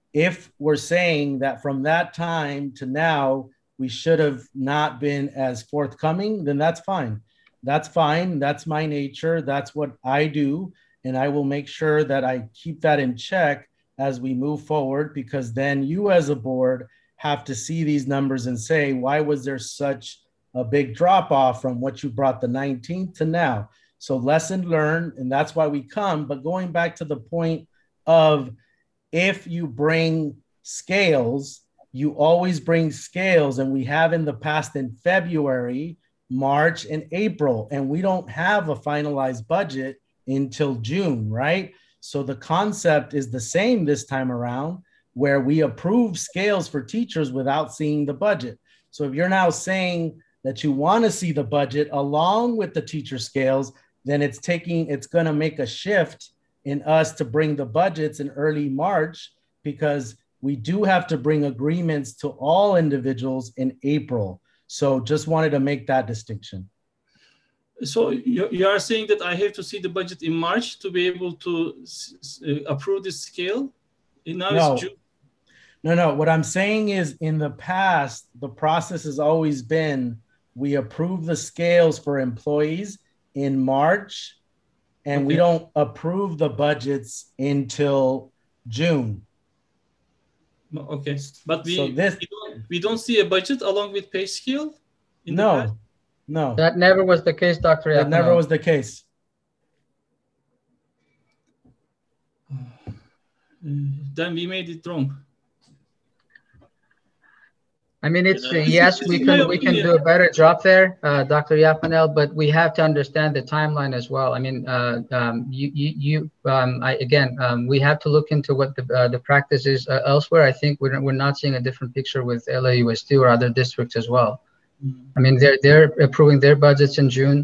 Speaker 5: if we're saying that from that time to now, we should have not been as forthcoming, then that's fine. That's fine. That's my nature. That's what I do. And I will make sure that I keep that in check as we move forward, because then you as a board have to see these numbers and say, why was there such a big drop off from what you brought the nineteenth to now? So lesson learned, and that's why we come. But going back to the point of, if you bring scales, you always bring scales, and we have in the past in February, March, and April, and we don't have a finalized budget until June, right? So the concept is the same this time around, where we approve scales for teachers without seeing the budget. So if you're now saying that you want to see the budget along with the teacher scales, then it's taking, it's going to make a shift in us to bring the budgets in early March, because we do have to bring agreements to all individuals in April. So just wanted to make that distinction.
Speaker 3: So you, you are saying that I have to see the budget in March to be able to uh, approve this scale? And now
Speaker 5: No.
Speaker 3: it's June.
Speaker 5: No, no. What I'm saying is, in the past, the process has always been, we approve the scales for employees in March, and okay. we don't approve the budgets until June.
Speaker 3: Okay, but we,
Speaker 5: so this,
Speaker 3: we, don't, we don't see a budget along with pay scale? In
Speaker 5: no,
Speaker 3: the past?
Speaker 5: no.
Speaker 8: That never was the case, Doctor
Speaker 5: That never was the case.
Speaker 3: Then we made it wrong.
Speaker 8: I mean, it's uh, yes, we can we can do a better job there, uh, Doctor Yapanel, but we have to understand the timeline as well. I mean, uh, um, you you, you um, I, again, um, we have to look into what the uh, the practice is uh, elsewhere. I think we're we're not seeing a different picture with L A U S D or other districts as well. Mm-hmm. I mean, they're they're approving their budgets in June,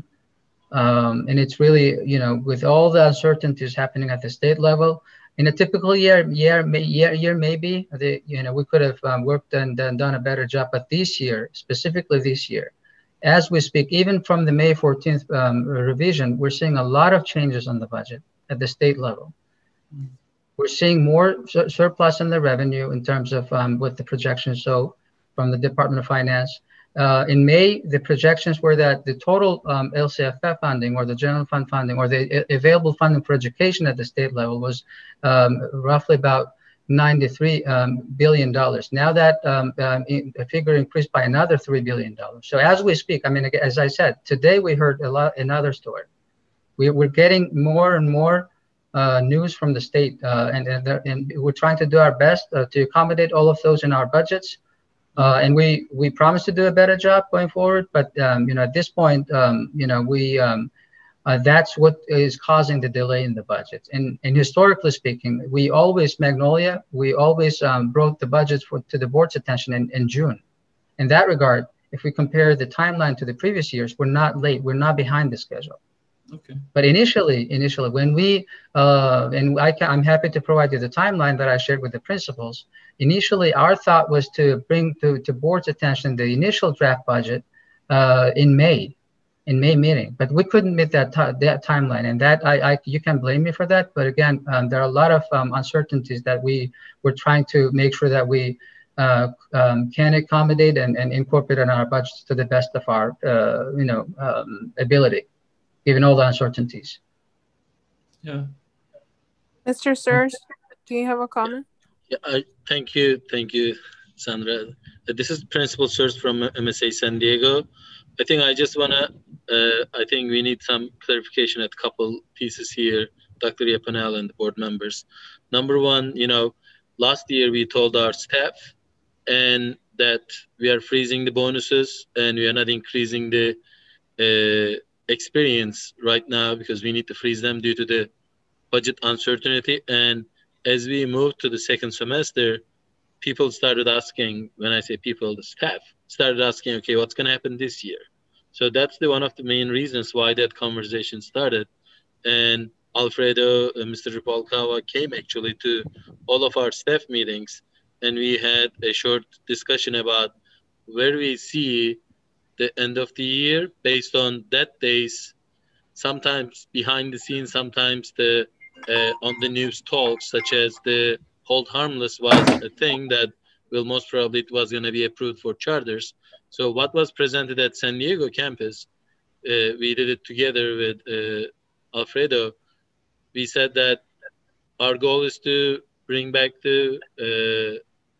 Speaker 8: um, and it's really, you know, with all the uncertainties happening at the state level. In a typical year, year, year, year, maybe the, you know, we could have um, worked and, and done a better job. But this year, specifically this year, as we speak, even from the May fourteenth um, revision, we're seeing a lot of changes on the budget at the state level. Mm-hmm. We're seeing more sur surplus in the revenue in terms of um, what the projections show from the Department of Finance. Uh, in May, the projections were that the total um, L C F F funding, or the general fund funding, or the available funding for education at the state level was um, roughly about ninety-three um, billion dollars. Now that um, um, in, the figure increased by another three billion dollars. So as we speak, I mean, as I said, today we heard a lot, another story. We, we're getting more and more uh, news from the state, uh, and, and, and we're trying to do our best uh, to accommodate all of those in our budgets. Uh, and we we promise to do a better job going forward, but um, you know, at this point, um, you know, we um, uh, that's what is causing the delay in the budget. And and historically speaking, we always Magnolia, we always um, brought the budgets for to the board's attention in, in June. In that regard, if we compare the timeline to the previous years, we're not late, we're not behind the schedule.
Speaker 3: Okay.
Speaker 8: But initially, initially, when we uh, and I can, I'm happy to provide you the timeline that I shared with the principals. Initially, our thought was to bring to, to board's attention the initial draft budget uh, in May, in May meeting. But we couldn't meet that that timeline, and that I, I you can blame me for that. But again, um, there are a lot of um, uncertainties that we were trying to make sure that we uh, um, can accommodate and, and incorporate in our budgets to the best of our uh, you know um, ability, given all the uncertainties.
Speaker 3: Yeah.
Speaker 4: Mister Sirs, do you have a comment?
Speaker 10: Yeah, I, thank you. Thank you, Sandra. Uh, this is Principal Sirs from M S A San Diego. I think I just want to, uh, I think we need some clarification at a couple pieces here, Doctor Yapanel and the board members. Number one, you know, last year we told our staff and that we are freezing the bonuses and we are not increasing the uh, experience right now because we need to freeze them due to the budget uncertainty. And as we moved to the second semester, people started asking, when I say people, the staff started asking, okay, what's going to happen this year? So that's the one of the main reasons why that conversation started. And Alfredo, uh, Mister Rubalcaba came actually to all of our staff meetings, and we had a short discussion about where we see the end of the year based on that day's, sometimes behind the scenes, sometimes the uh, on the news talks, such as the hold harmless was a thing that will most probably it was going to be approved for charters. So what was presented at San Diego campus, uh, we did it together with uh, Alfredo. We said that our goal is to bring back the uh,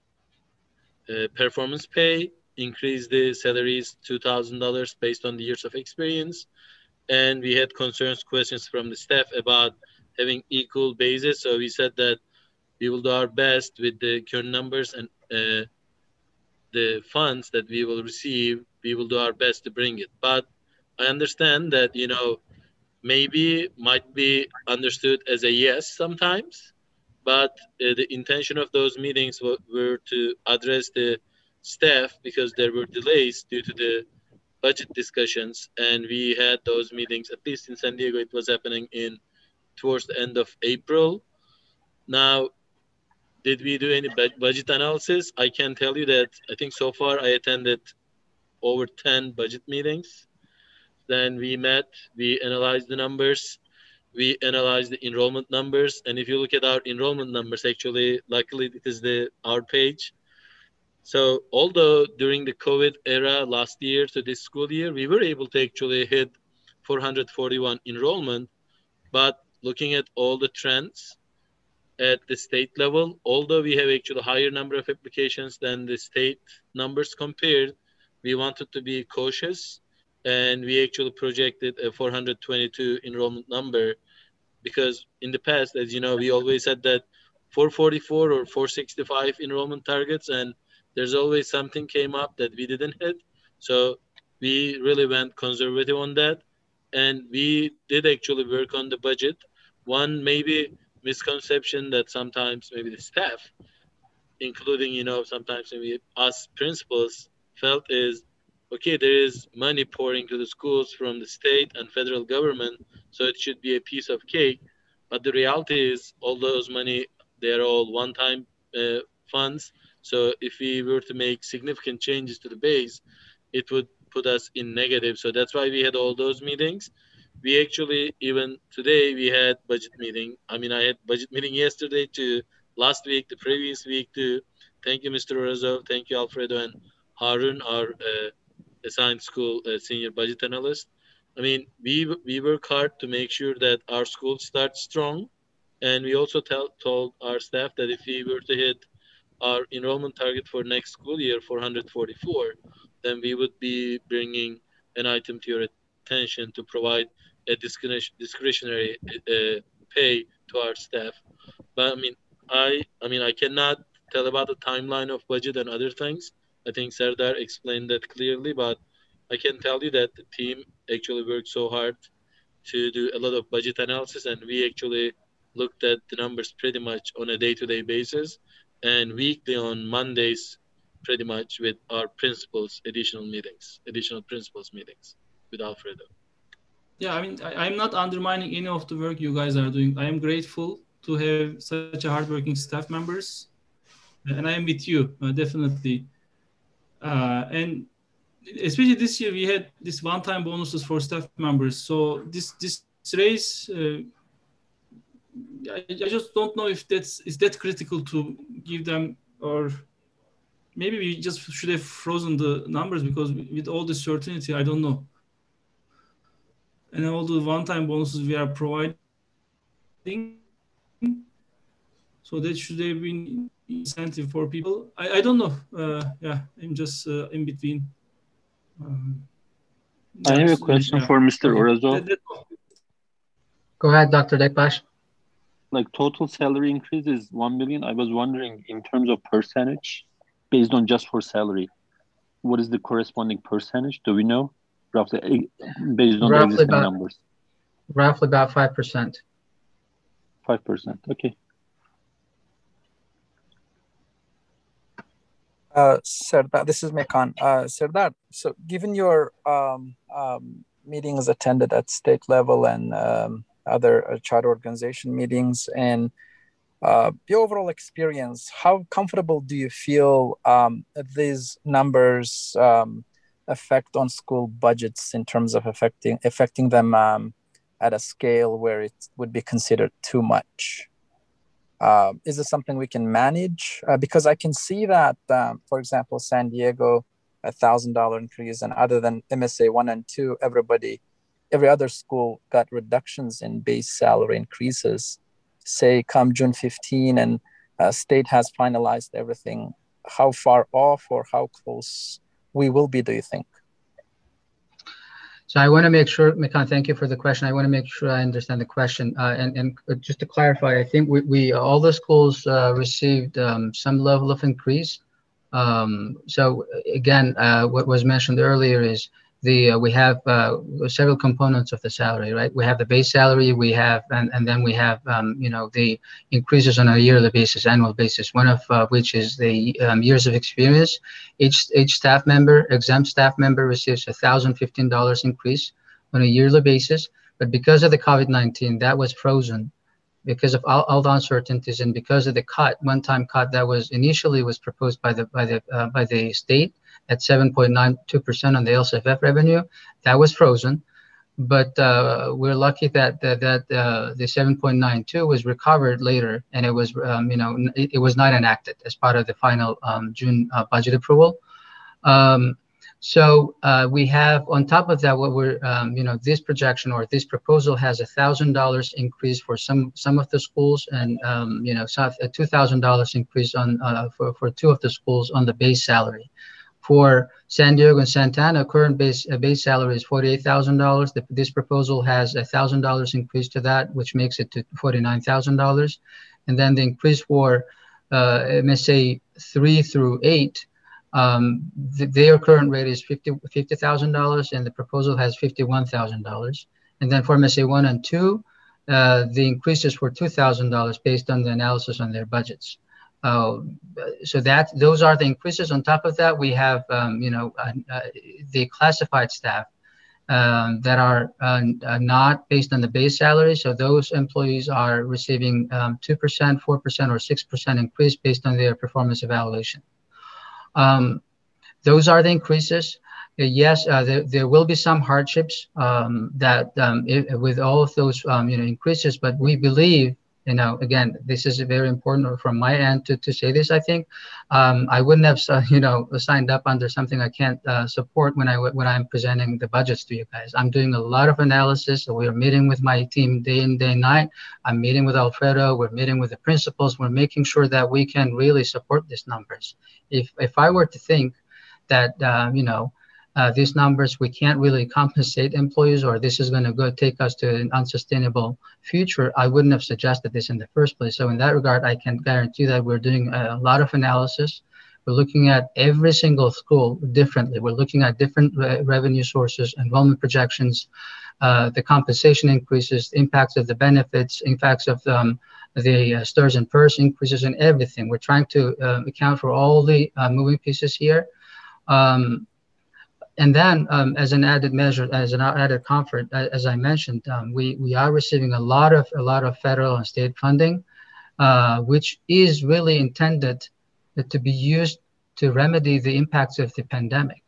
Speaker 10: uh, performance pay, increase the salaries two thousand dollars based on the years of experience. And we had concerns, questions from the staff about having equal basis. So we said that we will do our best with the current numbers and uh, the funds that we will receive. We will do our best to bring it. But I understand that, you know, maybe might be understood as a yes sometimes, but uh, the intention of those meetings were, were to address the staff because there were delays due to the budget discussions, and we had those meetings, at least in San Diego, it was happening in towards the end of April. Now, did we do any budget analysis? I can tell you that I think so far I attended over ten budget meetings. Then we met, we analyzed the numbers, we analyzed the enrollment numbers. And if you look at our enrollment numbers, actually, luckily it is the our page. So although during the COVID era last year to this school year, we were able to actually hit four hundred forty-one enrollment, but looking at all the trends at the state level, although we have actually a higher number of applications than the state numbers compared, we wanted to be cautious, and we actually projected a four hundred twenty-two enrollment number because in the past, as you know, we always said that four forty-four or four sixty-five enrollment targets, and there's always something came up that we didn't hit. So we really went conservative on that. And we did actually work on the budget. One maybe misconception that sometimes maybe the staff, including, you know, sometimes maybe us principals felt is, okay, there is money pouring to the schools from the state and federal government, so it should be a piece of cake. But the reality is all those money, they're all one-time uh, funds. So if we were to make significant changes to the base, it would put us in negative. So that's why we had all those meetings. We actually, even today, we had budget meeting. I mean, I had budget meeting yesterday to last week, the previous week to thank you, Mister Orazov. Thank you, Alfredo and Harun, our uh, assigned school uh, senior budget analyst. I mean, we we work hard to make sure that our school starts strong. And we also tell, told our staff that if we were to hit our enrollment target for next school year, four hundred forty-four, then we would be bringing an item to your attention to provide a discretionary uh, pay to our staff. But I mean, I I mean, I cannot tell about the timeline of budget and other things. I think Serdar explained that clearly, but I can tell you that the team actually worked so hard to do a lot of budget analysis, and we actually looked at the numbers pretty much on a day-to-day basis and weekly on Mondays, pretty much with our principals, additional meetings, additional principals meetings with Alfredo.
Speaker 3: Yeah, I mean, I, I'm not undermining any of the work you guys are doing. I am grateful to have such a hardworking staff members, and I am with you, uh, definitely. Uh, and especially this year, we had this one-time bonuses for staff members. So this this raise, uh, I, I just don't know if that's is that critical to give them, or maybe we just should have frozen the numbers because with all the certainty, I don't know. And all the one-time bonuses we are providing, so that should have been incentive for people. I, I don't know. Uh, yeah, I'm just uh, in between. Um,
Speaker 10: I have a question yeah. for Mister Okay. Orazov. That, that...
Speaker 8: Go ahead, Doctor Dekbash.
Speaker 10: Like total salary increase is one million. I was wondering in terms of percentage, based on just for salary, what is the corresponding percentage? Do we know? Roughly based on roughly the existing about, numbers.
Speaker 8: Roughly about five percent.
Speaker 10: Five percent. Okay.
Speaker 9: Uh, Serdar, this is Mekan. Uh, Serdar, so given your um, um, meetings attended at state level and um, other uh, charter organization meetings and uh, your overall experience, how comfortable do you feel um, these numbers um, affect on school budgets in terms of affecting affecting them um, at a scale where it would be considered too much? uh, is this something we can manage? Uh, because I can see that, um, for example, San Diego, a thousand dollar increase, and other than M S A one and two, everybody, every other school got reductions in base salary increases. Say come June fifteenth, and uh, state has finalized everything. How far off or how close we will be, do you think?
Speaker 8: So I want to make sure, Mikan, thank you for the question. I want to make sure I understand the question. Uh, and, and just to clarify, I think we, we all the schools uh, received um, some level of increase. Um, so again, uh, what was mentioned earlier is the uh, we have uh, several components of the salary, right? We have the base salary, we have, and, and then we have, um, you know, the increases on a yearly basis, annual basis, one of uh, which is the um, years of experience. Each, each staff member, exempt staff member receives a one thousand fifteen dollars increase on a yearly basis. But because of the COVID nineteen, that was frozen because of all, all the uncertainties and because of the cut, one-time cut that was initially was proposed by the by the uh, by the state at seven point nine two percent on the L C F F revenue, that was frozen. But uh, we're lucky that that, that uh, the seven point nine two was recovered later, and it was um, you know it, it was not enacted as part of the final um, June uh, budget approval. Um, So uh, we have on top of that, what we're, um, you know, this projection or this proposal has a thousand dollars increase for some some of the schools, and um, you know, so a two thousand dollars increase on uh, for for two of the schools on the base salary. For San Diego and Santa Ana, current base uh, base salary is forty-eight thousand dollars. This proposal has a thousand dollars increase to that, which makes it to forty-nine thousand dollars, and then the increase for uh, M S A three through eight. Um, th their current rate is fifty thousand dollars, and the proposal has fifty-one thousand dollars. And then for M S A one and two, uh, the increases for two thousand dollars based on the analysis on their budgets. Uh, so that those are the increases. On top of that, we have um, you know uh, uh, the classified staff um, that are uh, uh, not based on the base salary. So those employees are receiving um, two percent, four percent, or six percent increase based on their performance evaluation. Um, those are the increases. Uh, yes, uh, there, there will be some hardships um, that um, it, with all of those um, you know increases, but we believe, you know, again, this is very important from my end to, to say this. I think um, I wouldn't have uh, you know signed up under something I can't uh, support when I when I'm presenting the budgets to you guys. I'm doing a lot of analysis. So we are meeting with my team day in, day and night. I'm meeting with Alfredo. We're meeting with the principals. We're making sure that we can really support these numbers. If if I were to think that uh, you know uh, these numbers we can't really compensate employees, or this is going to go take us to an unsustainable future, I wouldn't have suggested this in the first place. So in that regard, I can guarantee that we're doing a lot of analysis. We're looking at every single school differently. We're looking at different re revenue sources, enrollment projections, uh, the compensation increases, impacts of the benefits, impacts of um, the uh, STARS and PERS increases, and everything. We're trying to uh, account for all the uh, moving pieces here. Um, and then um, as an added measure, as an added comfort, as I mentioned, um, we, we are receiving a lot of, a lot of federal and state funding, uh, which is really intended to be used to remedy the impacts of the pandemic.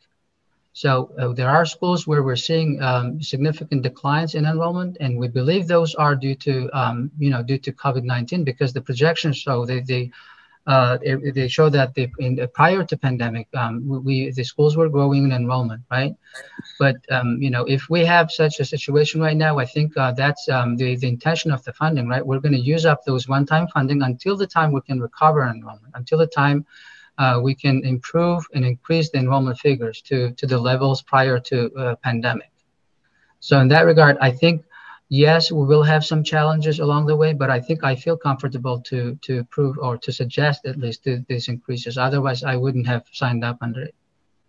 Speaker 8: So uh, there are schools where we're seeing um, significant declines in enrollment, and we believe those are due to, um, you know, due to COVID nineteen, because the projections show they, they, uh, they, they show that they, in, uh, prior to pandemic, um, we, the schools were growing in enrollment, right? But, um, you know, if we have such a situation right now, I think uh, that's um, the, the intention of the funding, right? We're going to use up those one-time funding until the time we can recover enrollment, until the time Uh, we can improve and increase the enrollment figures to, to the levels prior to uh, pandemic. So in that regard, I think, yes, we will have some challenges along the way, but I think I feel comfortable to, to prove or to suggest at least to these increases. Otherwise, I wouldn't have signed up under it.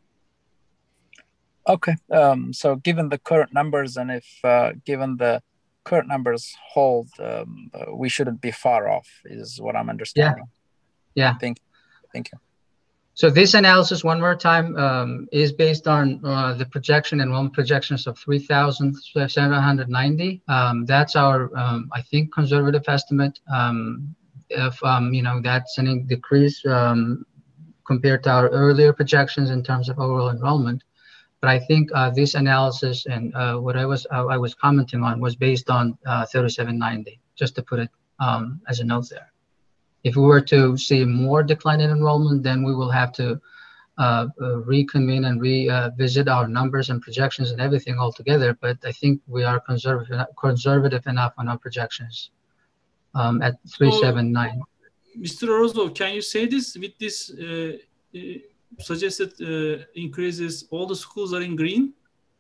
Speaker 9: Okay, um, so given the current numbers, and if uh, given the current numbers hold, um, uh, we shouldn't be far off, is what I'm understanding.
Speaker 8: Yeah, yeah.
Speaker 9: Thank, thank you.
Speaker 8: So this analysis, one more time, um, is based on uh, the projection, enrollment projections of three thousand seven hundred ninety. Um, that's our, um, I think, conservative estimate. Um, if, um, you know, that's a decrease um, compared to our earlier projections in terms of overall enrollment. But I think uh, this analysis and uh, what I was uh, I was commenting on was based on uh, thirty-seven ninety, just to put it um, as a note there. If we were to see more decline in enrollment, then we will have to uh, uh, reconvene and revisit uh, our numbers and projections and everything altogether. But I think we are conservative, conservative enough on our projections um, at three seven nine.
Speaker 3: Mister Orozov, can you say this with this uh, uh, suggested uh, increases? All the schools are in green.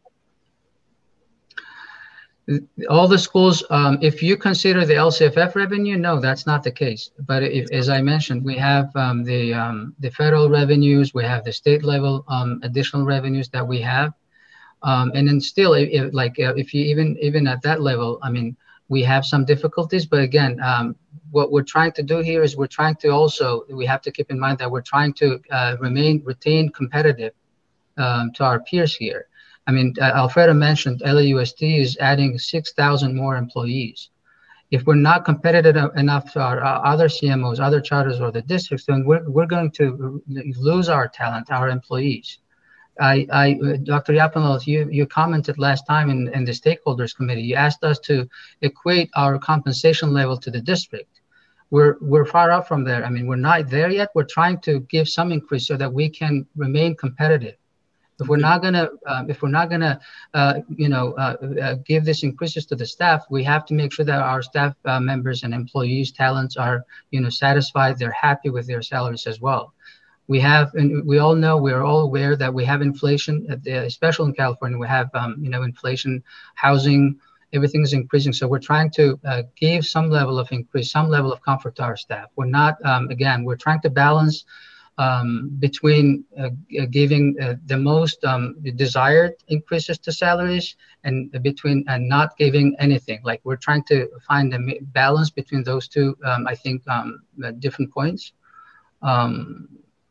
Speaker 8: All the schools, um, if you consider the L C F F revenue, no, that's not the case. But if, as I mentioned, we have um, the um, the federal revenues, we have the state level um, additional revenues that we have, um, and then still, if, if, like uh, if you even even at that level, I mean, we have some difficulties. But again, um, what we're trying to do here is we're trying to also we have to keep in mind that we're trying to uh, remain retain competitive um, to our peers here. I mean, uh, Alfredo mentioned L A U S D is adding six thousand more employees. If we're not competitive enough to our uh, other C M Os, other charters, or the districts, then we're, we're going to lose our talent, our employees. I, I Doctor Yapanel, you, you commented last time in, in the stakeholders committee, you asked us to equate our compensation level to the district. We're, we're far out from there. I mean, we're not there yet. We're trying to give some increase so that we can remain competitive. If we're not gonna, uh, if we're not gonna, uh, you know, uh, uh, give this increases to the staff, we have to make sure that our staff uh, members and employees' talents are, you know, satisfied. They're happy with their salaries as well. We have, and we all know, we are all aware that we have inflation, especially in California. We have, um, you know, inflation, housing, everything is increasing. So we're trying to uh, give some level of increase, some level of comfort to our staff. We're not, um, again, we're trying to balance. Um, between uh, giving uh, the most um, desired increases to salaries and between and not giving anything. Like we're trying to find a balance between those two, um, I think, um, different points. Um,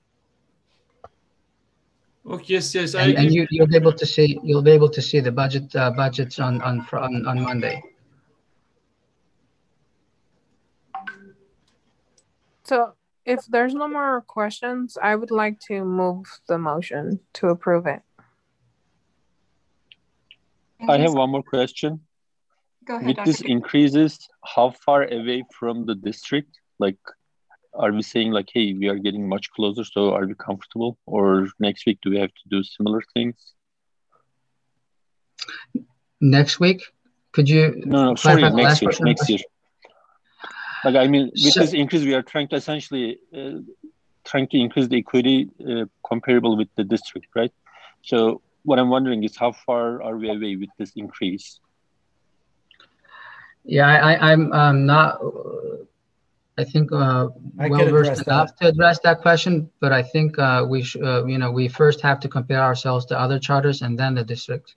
Speaker 3: okay, yes, yes.
Speaker 8: And,
Speaker 3: I
Speaker 8: and you, you'll be able to see, you'll be able to see the budget uh, budgets on, on, on, on Monday.
Speaker 4: So, if there's no more questions, I would like to move the motion to approve it.
Speaker 11: I have one more question.
Speaker 1: Go ahead,
Speaker 11: With
Speaker 1: Doctor
Speaker 11: these increases, how far away from the district? Like, are we saying like, hey, we are getting much closer, so are we comfortable? Or next week, do we have to do similar things?
Speaker 8: Next week? Could you?
Speaker 11: No, no, sorry, next year, next year. Like, I mean, with so, this increase, we are trying to essentially uh, trying to increase the equity uh, comparable with the district, right? So what I'm wondering is how far are we away with this increase?
Speaker 8: Yeah, I, I'm um, not, uh, I think, uh, well versed enough to address that question, but I think uh, we, sh uh, you know, we first have to compare ourselves to other charters and then the district.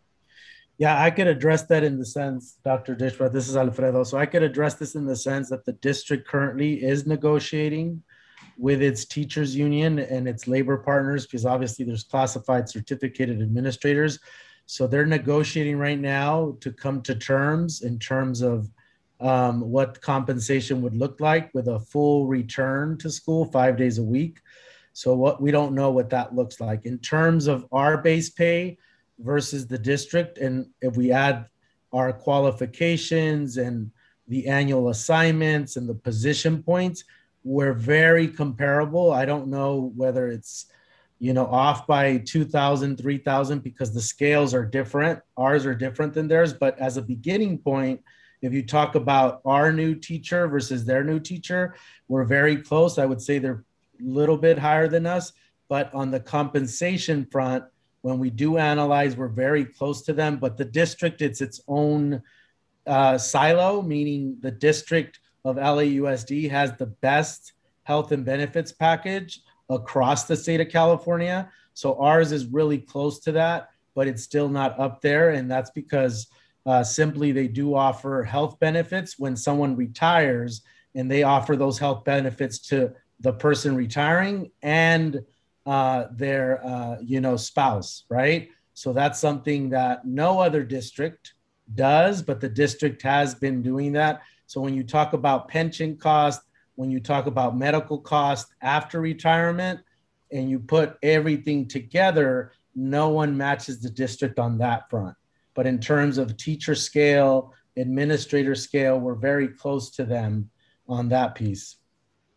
Speaker 5: Yeah, I could address that in the sense, Doctor Dishra, this is Alfredo. So I could address this in the sense that the district currently is negotiating with its teachers union and its labor partners, because obviously there's classified certificated administrators. So they're negotiating right now to come to terms in terms of um, what compensation would look like with a full return to school five days a week. So what we don't know what that looks like. In terms of our base pay versus the district, and if we add our qualifications and the annual assignments and the position points, we're very comparable. I don't know whether it's, you know, off by two thousand, three thousand, because the scales are different. Ours are different than theirs. But as a beginning point, if you talk about our new teacher versus their new teacher, we're very close. I would say they're a little bit higher than us, but on the compensation front, when we do analyze, we're very close to them. But the district, it's its own uh, silo, meaning the district of L A U S D has the best health and benefits package across the state of California. So ours is really close to that, but it's still not up there. And that's because uh, simply they do offer health benefits when someone retires, and they offer those health benefits to the person retiring and uh, their, uh, you know, spouse, right? So that's something that no other district does, but the district has been doing that. So when you talk about pension cost, when you talk about medical cost after retirement, and you put everything together, no one matches the district on that front. But in terms of teacher scale, administrator scale, we're very close to them on that piece.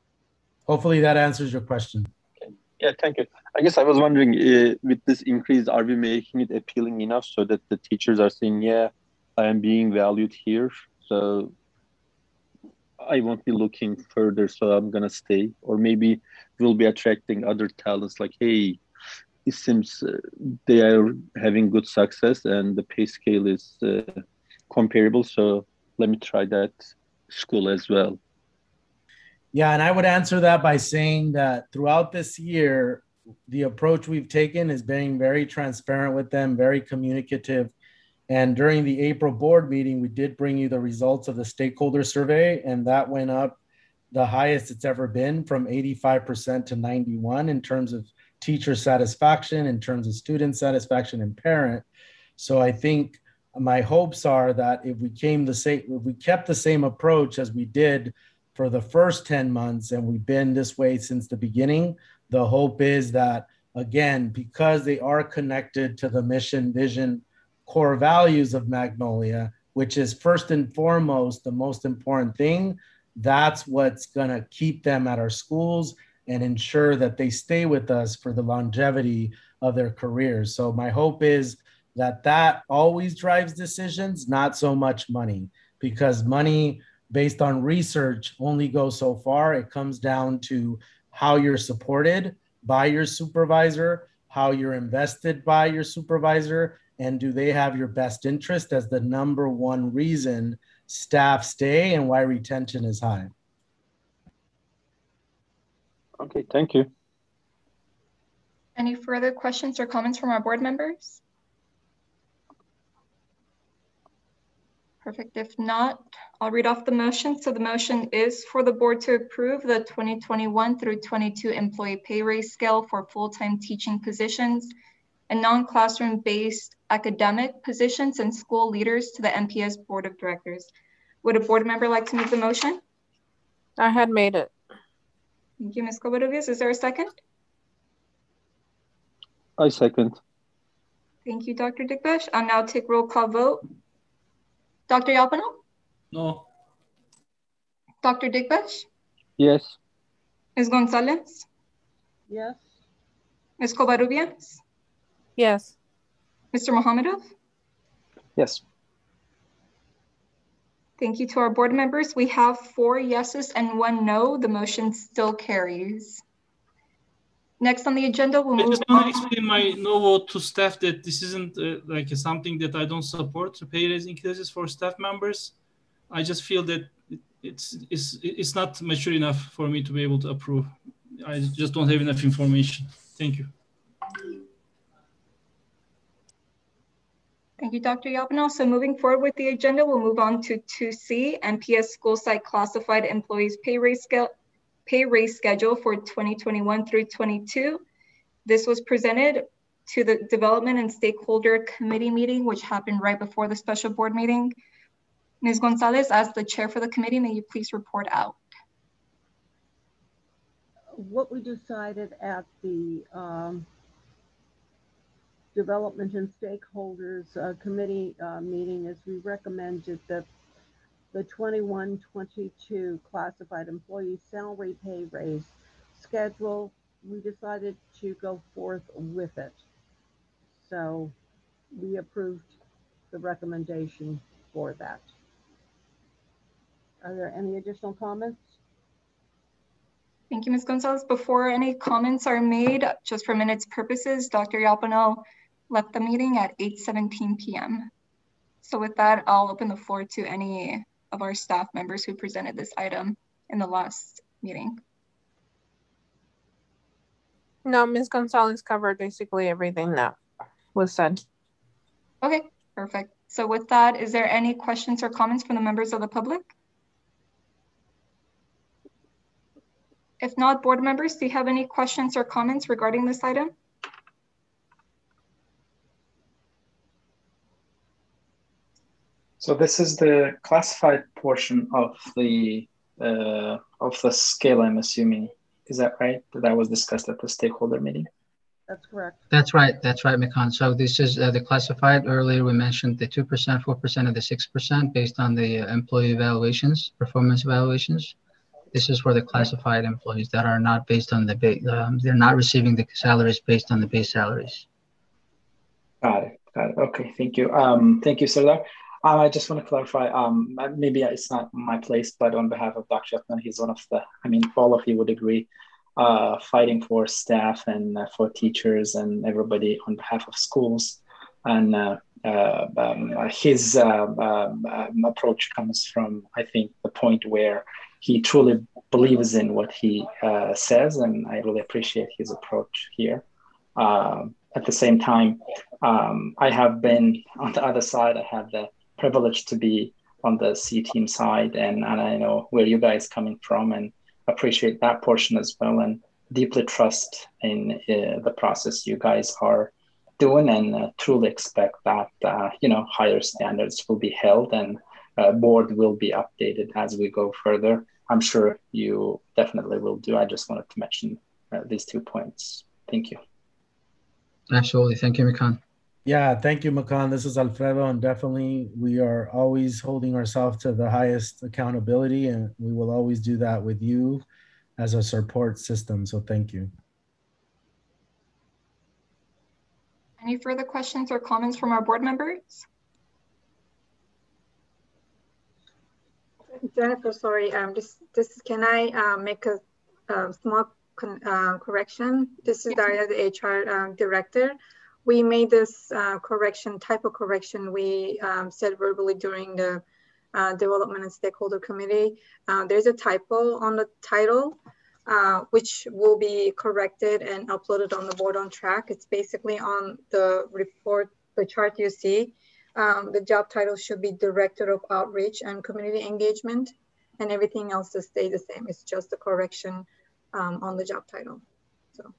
Speaker 5: hopefully that answers your question.
Speaker 11: Yeah, thank you. I guess I was wondering, uh, with this increase, are we making it appealing enough so that the teachers are saying, yeah, I am being valued here, so I won't be looking further, so I'm going to stay. Or maybe we'll be attracting other talents like, hey, it seems uh, they are having good success and the pay scale is uh, comparable, so let me try that school as well.
Speaker 5: Yeah, and I would answer that by saying that throughout this year, the approach we've taken is being very transparent with them, very communicative. And during the April board meeting, we did bring you the results of the stakeholder survey, and that went up the highest it's ever been, from eighty-five percent to ninety-one in terms of teacher satisfaction, in terms of student satisfaction and parent. So I think my hopes are that if we came the same, if we kept the same approach as we did for the first ten months, and we've been this way since the beginning, the hope is that, again, because they are connected to the mission, vision, core values of Magnolia, which is first and foremost the most important thing, that's what's going to keep them at our schools and ensure that they stay with us for the longevity of their careers. So my hope is that that always drives decisions, not so much money, because money based on research only goes so far. It comes down to how you're supported by your supervisor, how you're invested by your supervisor, and do they have your best interest as the number one reason staff stay and why retention is high.
Speaker 11: Okay, thank you.
Speaker 1: Any further questions or comments from our board members? Perfect. If not, I'll read off the motion. So the motion is for the board to approve the twenty twenty-one through twenty-two employee pay raise scale for full-time teaching positions and non-classroom based academic positions and school leaders to the M P S Board of Directors. Would a board member like to make the motion?
Speaker 4: I had made it.
Speaker 1: Thank you, Miz Covarrubias. Is there a second?
Speaker 11: I second.
Speaker 1: Thank you, Doctor Dikbash. I'll now take roll call vote. Doctor Yalpano?
Speaker 3: No.
Speaker 1: Doctor Dikbash?
Speaker 11: Yes.
Speaker 1: Miz Gonzalez?
Speaker 2: Yes.
Speaker 1: Miz Covarrubias?
Speaker 4: Yes.
Speaker 1: Mister Mohamedov?
Speaker 11: Yes.
Speaker 1: Thank you to our board members. We have four yeses and one no. The motion still carries. Next on the agenda, we'll
Speaker 3: I
Speaker 1: move
Speaker 3: just want to explain my no vote to staff that this isn't uh, like something that I don't support, to pay raise increases for staff members. I just feel that it, it's, it's, it's not mature enough for me to be able to approve. I just don't have enough information. Thank you.
Speaker 1: Thank you, Doctor Yalpano. So moving forward with the agenda, we'll move on to two C, M P S School Site Classified Employees Pay Raise Scale, pay raise schedule for twenty twenty-one through twenty-two. This was presented to the Development and Stakeholder Committee meeting, which happened right before the special board meeting. Miz Gonzalez, as the chair for the committee, may you please report out?
Speaker 2: What we decided at the um, Development and Stakeholders uh, Committee uh, meeting is we recommended that the twenty-one twenty-two classified employee salary pay raise schedule, we decided to go forth with it. So we approved the recommendation for that. Are there any additional comments?
Speaker 1: Thank you, Miz Gonzalez. Before any comments are made, just for minutes purposes, Doctor Yalpano left the meeting at eight seventeen p m So with that, I'll open the floor to any of our staff members who presented this item in the last meeting.
Speaker 4: No, Miz Gonzalez covered basically everything that was said.
Speaker 1: Okay, perfect. So with that, is there any questions or comments from the members of the public? If not, board members, do you have any questions or comments regarding this item?
Speaker 12: So this is the classified portion of the uh, of the scale, I'm assuming. Is that right? That was discussed at the stakeholder meeting?
Speaker 2: That's correct.
Speaker 8: That's right. That's right, Mekan. So this is uh, the classified. Earlier we mentioned the two percent, four percent, and the six percent based on the uh, employee evaluations, performance evaluations. This is for the classified employees that are not based on the base. Um, they're not receiving the salaries based on the base salaries.
Speaker 12: Got it. Got it. Okay. Thank you. Um, thank you, Sardar. Um, I just want to clarify. Um, maybe it's not my place, but on behalf of Doctor Yatman, he's one of the. I mean, all of you would agree, uh, fighting for staff and uh, for teachers and everybody on behalf of schools, and uh, uh, um, his uh, um, um, approach comes from, I think, the point where he truly believes in what he uh, says, and I really appreciate his approach here. Um, at the same time, um, I have been on the other side. I had the privilege to be on the C team side, and, and I know where you guys coming from and appreciate that portion as well, and deeply trust in uh, the process you guys are doing, and uh, truly expect that, uh, you know, higher standards will be held and uh, board will be updated as we go further. I'm sure you definitely will do. I just wanted to mention uh, these two points. Thank you.
Speaker 8: Absolutely. Thank you, Mikan.
Speaker 5: Yeah, thank you, Makan. This is Alfredo, and definitely we are always holding ourselves to the highest accountability, and we will always do that with you as a support system. So thank you.
Speaker 1: Any further questions or comments from our board members?
Speaker 6: Jennifer, sorry, um, this, this, can I uh, make a uh, small con uh, correction? This is Daria, the H R um, director. We made this uh, correction, typo correction, we um, said verbally during the uh, Development and Stakeholder Committee. Uh, there's a typo on the title, uh, which will be corrected and uploaded on the Board on Track. It's basically on the report, the chart you see. Um, the job title should be Director of Outreach and Community Engagement, and everything else will stay the same. It's just a correction um, on the job title. So.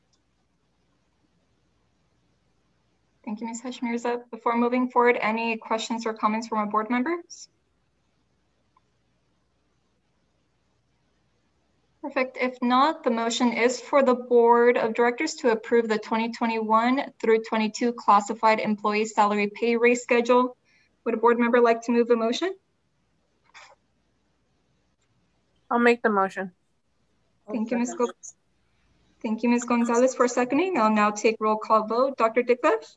Speaker 1: Thank you, Miz Hashmirza. Before moving forward, any questions or comments from our board members? Perfect. If not, the motion is for the Board of Directors to approve the twenty twenty-one through twenty-two classified employee salary pay rate schedule. Would a board member like to move the motion?
Speaker 4: I'll make the motion.
Speaker 1: Thank you, Miz Go Thank you, Miz Gonzalez, for seconding. I'll now take roll call vote. Doctor Diklev?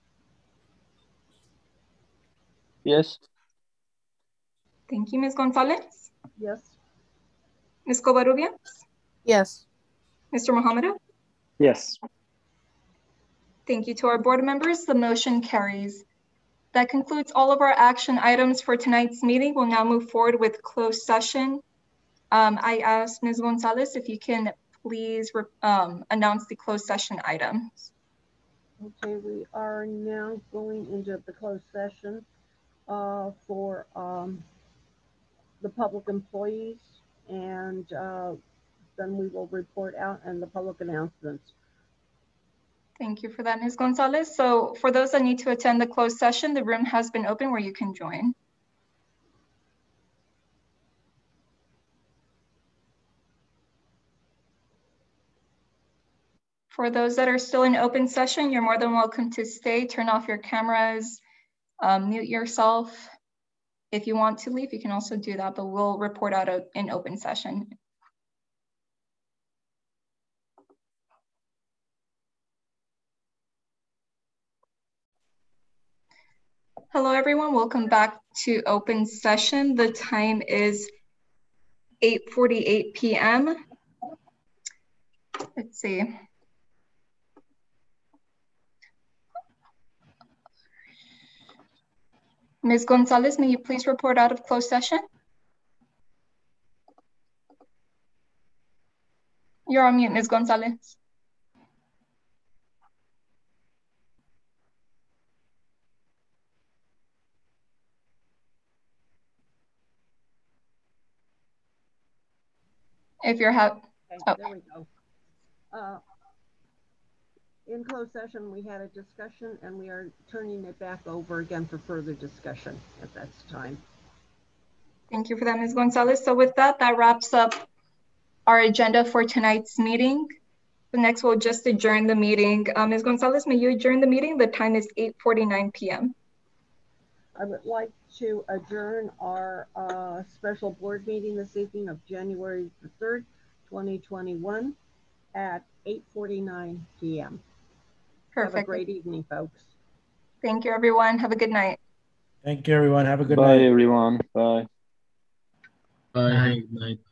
Speaker 11: Yes.
Speaker 1: Thank you, Miz Gonzalez.
Speaker 2: Yes.
Speaker 1: Miz Covarrubias?
Speaker 4: Yes.
Speaker 1: Mister Mohammed?
Speaker 12: Yes.
Speaker 1: Thank you to our board members. The motion carries. That concludes all of our action items for tonight's meeting. We'll now move forward with closed session. Um, I asked Miz Gonzalez if you can please um, announce the closed session items.
Speaker 2: Okay, we are now going into the closed session uh, for um, the public employees, and uh, then we will report out and the public announcements.
Speaker 1: Thank you for that, Miz Gonzalez. So for those that need to attend the closed session, the room has been open where you can join. For those that are still in open session, you're more than welcome to stay, turn off your cameras, um, mute yourself. If you want to leave, you can also do that, but we'll report out a, in open session. Hello, everyone. Welcome back to open session. The time is eight forty-eight p m Let's see. Miz Gonzalez, may you please report out of closed session? You're on mute, Miz Gonzalez. If you're happy.
Speaker 2: Okay,
Speaker 1: oh.
Speaker 2: There we go. Uh, in closed session, we had a discussion, and we are turning it back over again for further discussion at that time.
Speaker 1: Thank you for that, Miz Gonzalez. So with that, that wraps up our agenda for tonight's meeting. The next, we'll just adjourn the meeting. Um, Miz Gonzalez, may you adjourn the meeting? The time is eight forty-nine p m
Speaker 2: I would like to adjourn our uh, special board meeting this evening of January the third, twenty twenty-one at eight forty-nine p m
Speaker 1: Perfect.
Speaker 2: Have a great evening, folks.
Speaker 1: Thank you, everyone. Have a good night.
Speaker 5: Thank you, everyone. Have a good
Speaker 11: Bye,
Speaker 5: night.
Speaker 11: everyone. Bye.
Speaker 10: Bye.
Speaker 8: Bye.
Speaker 10: Good night.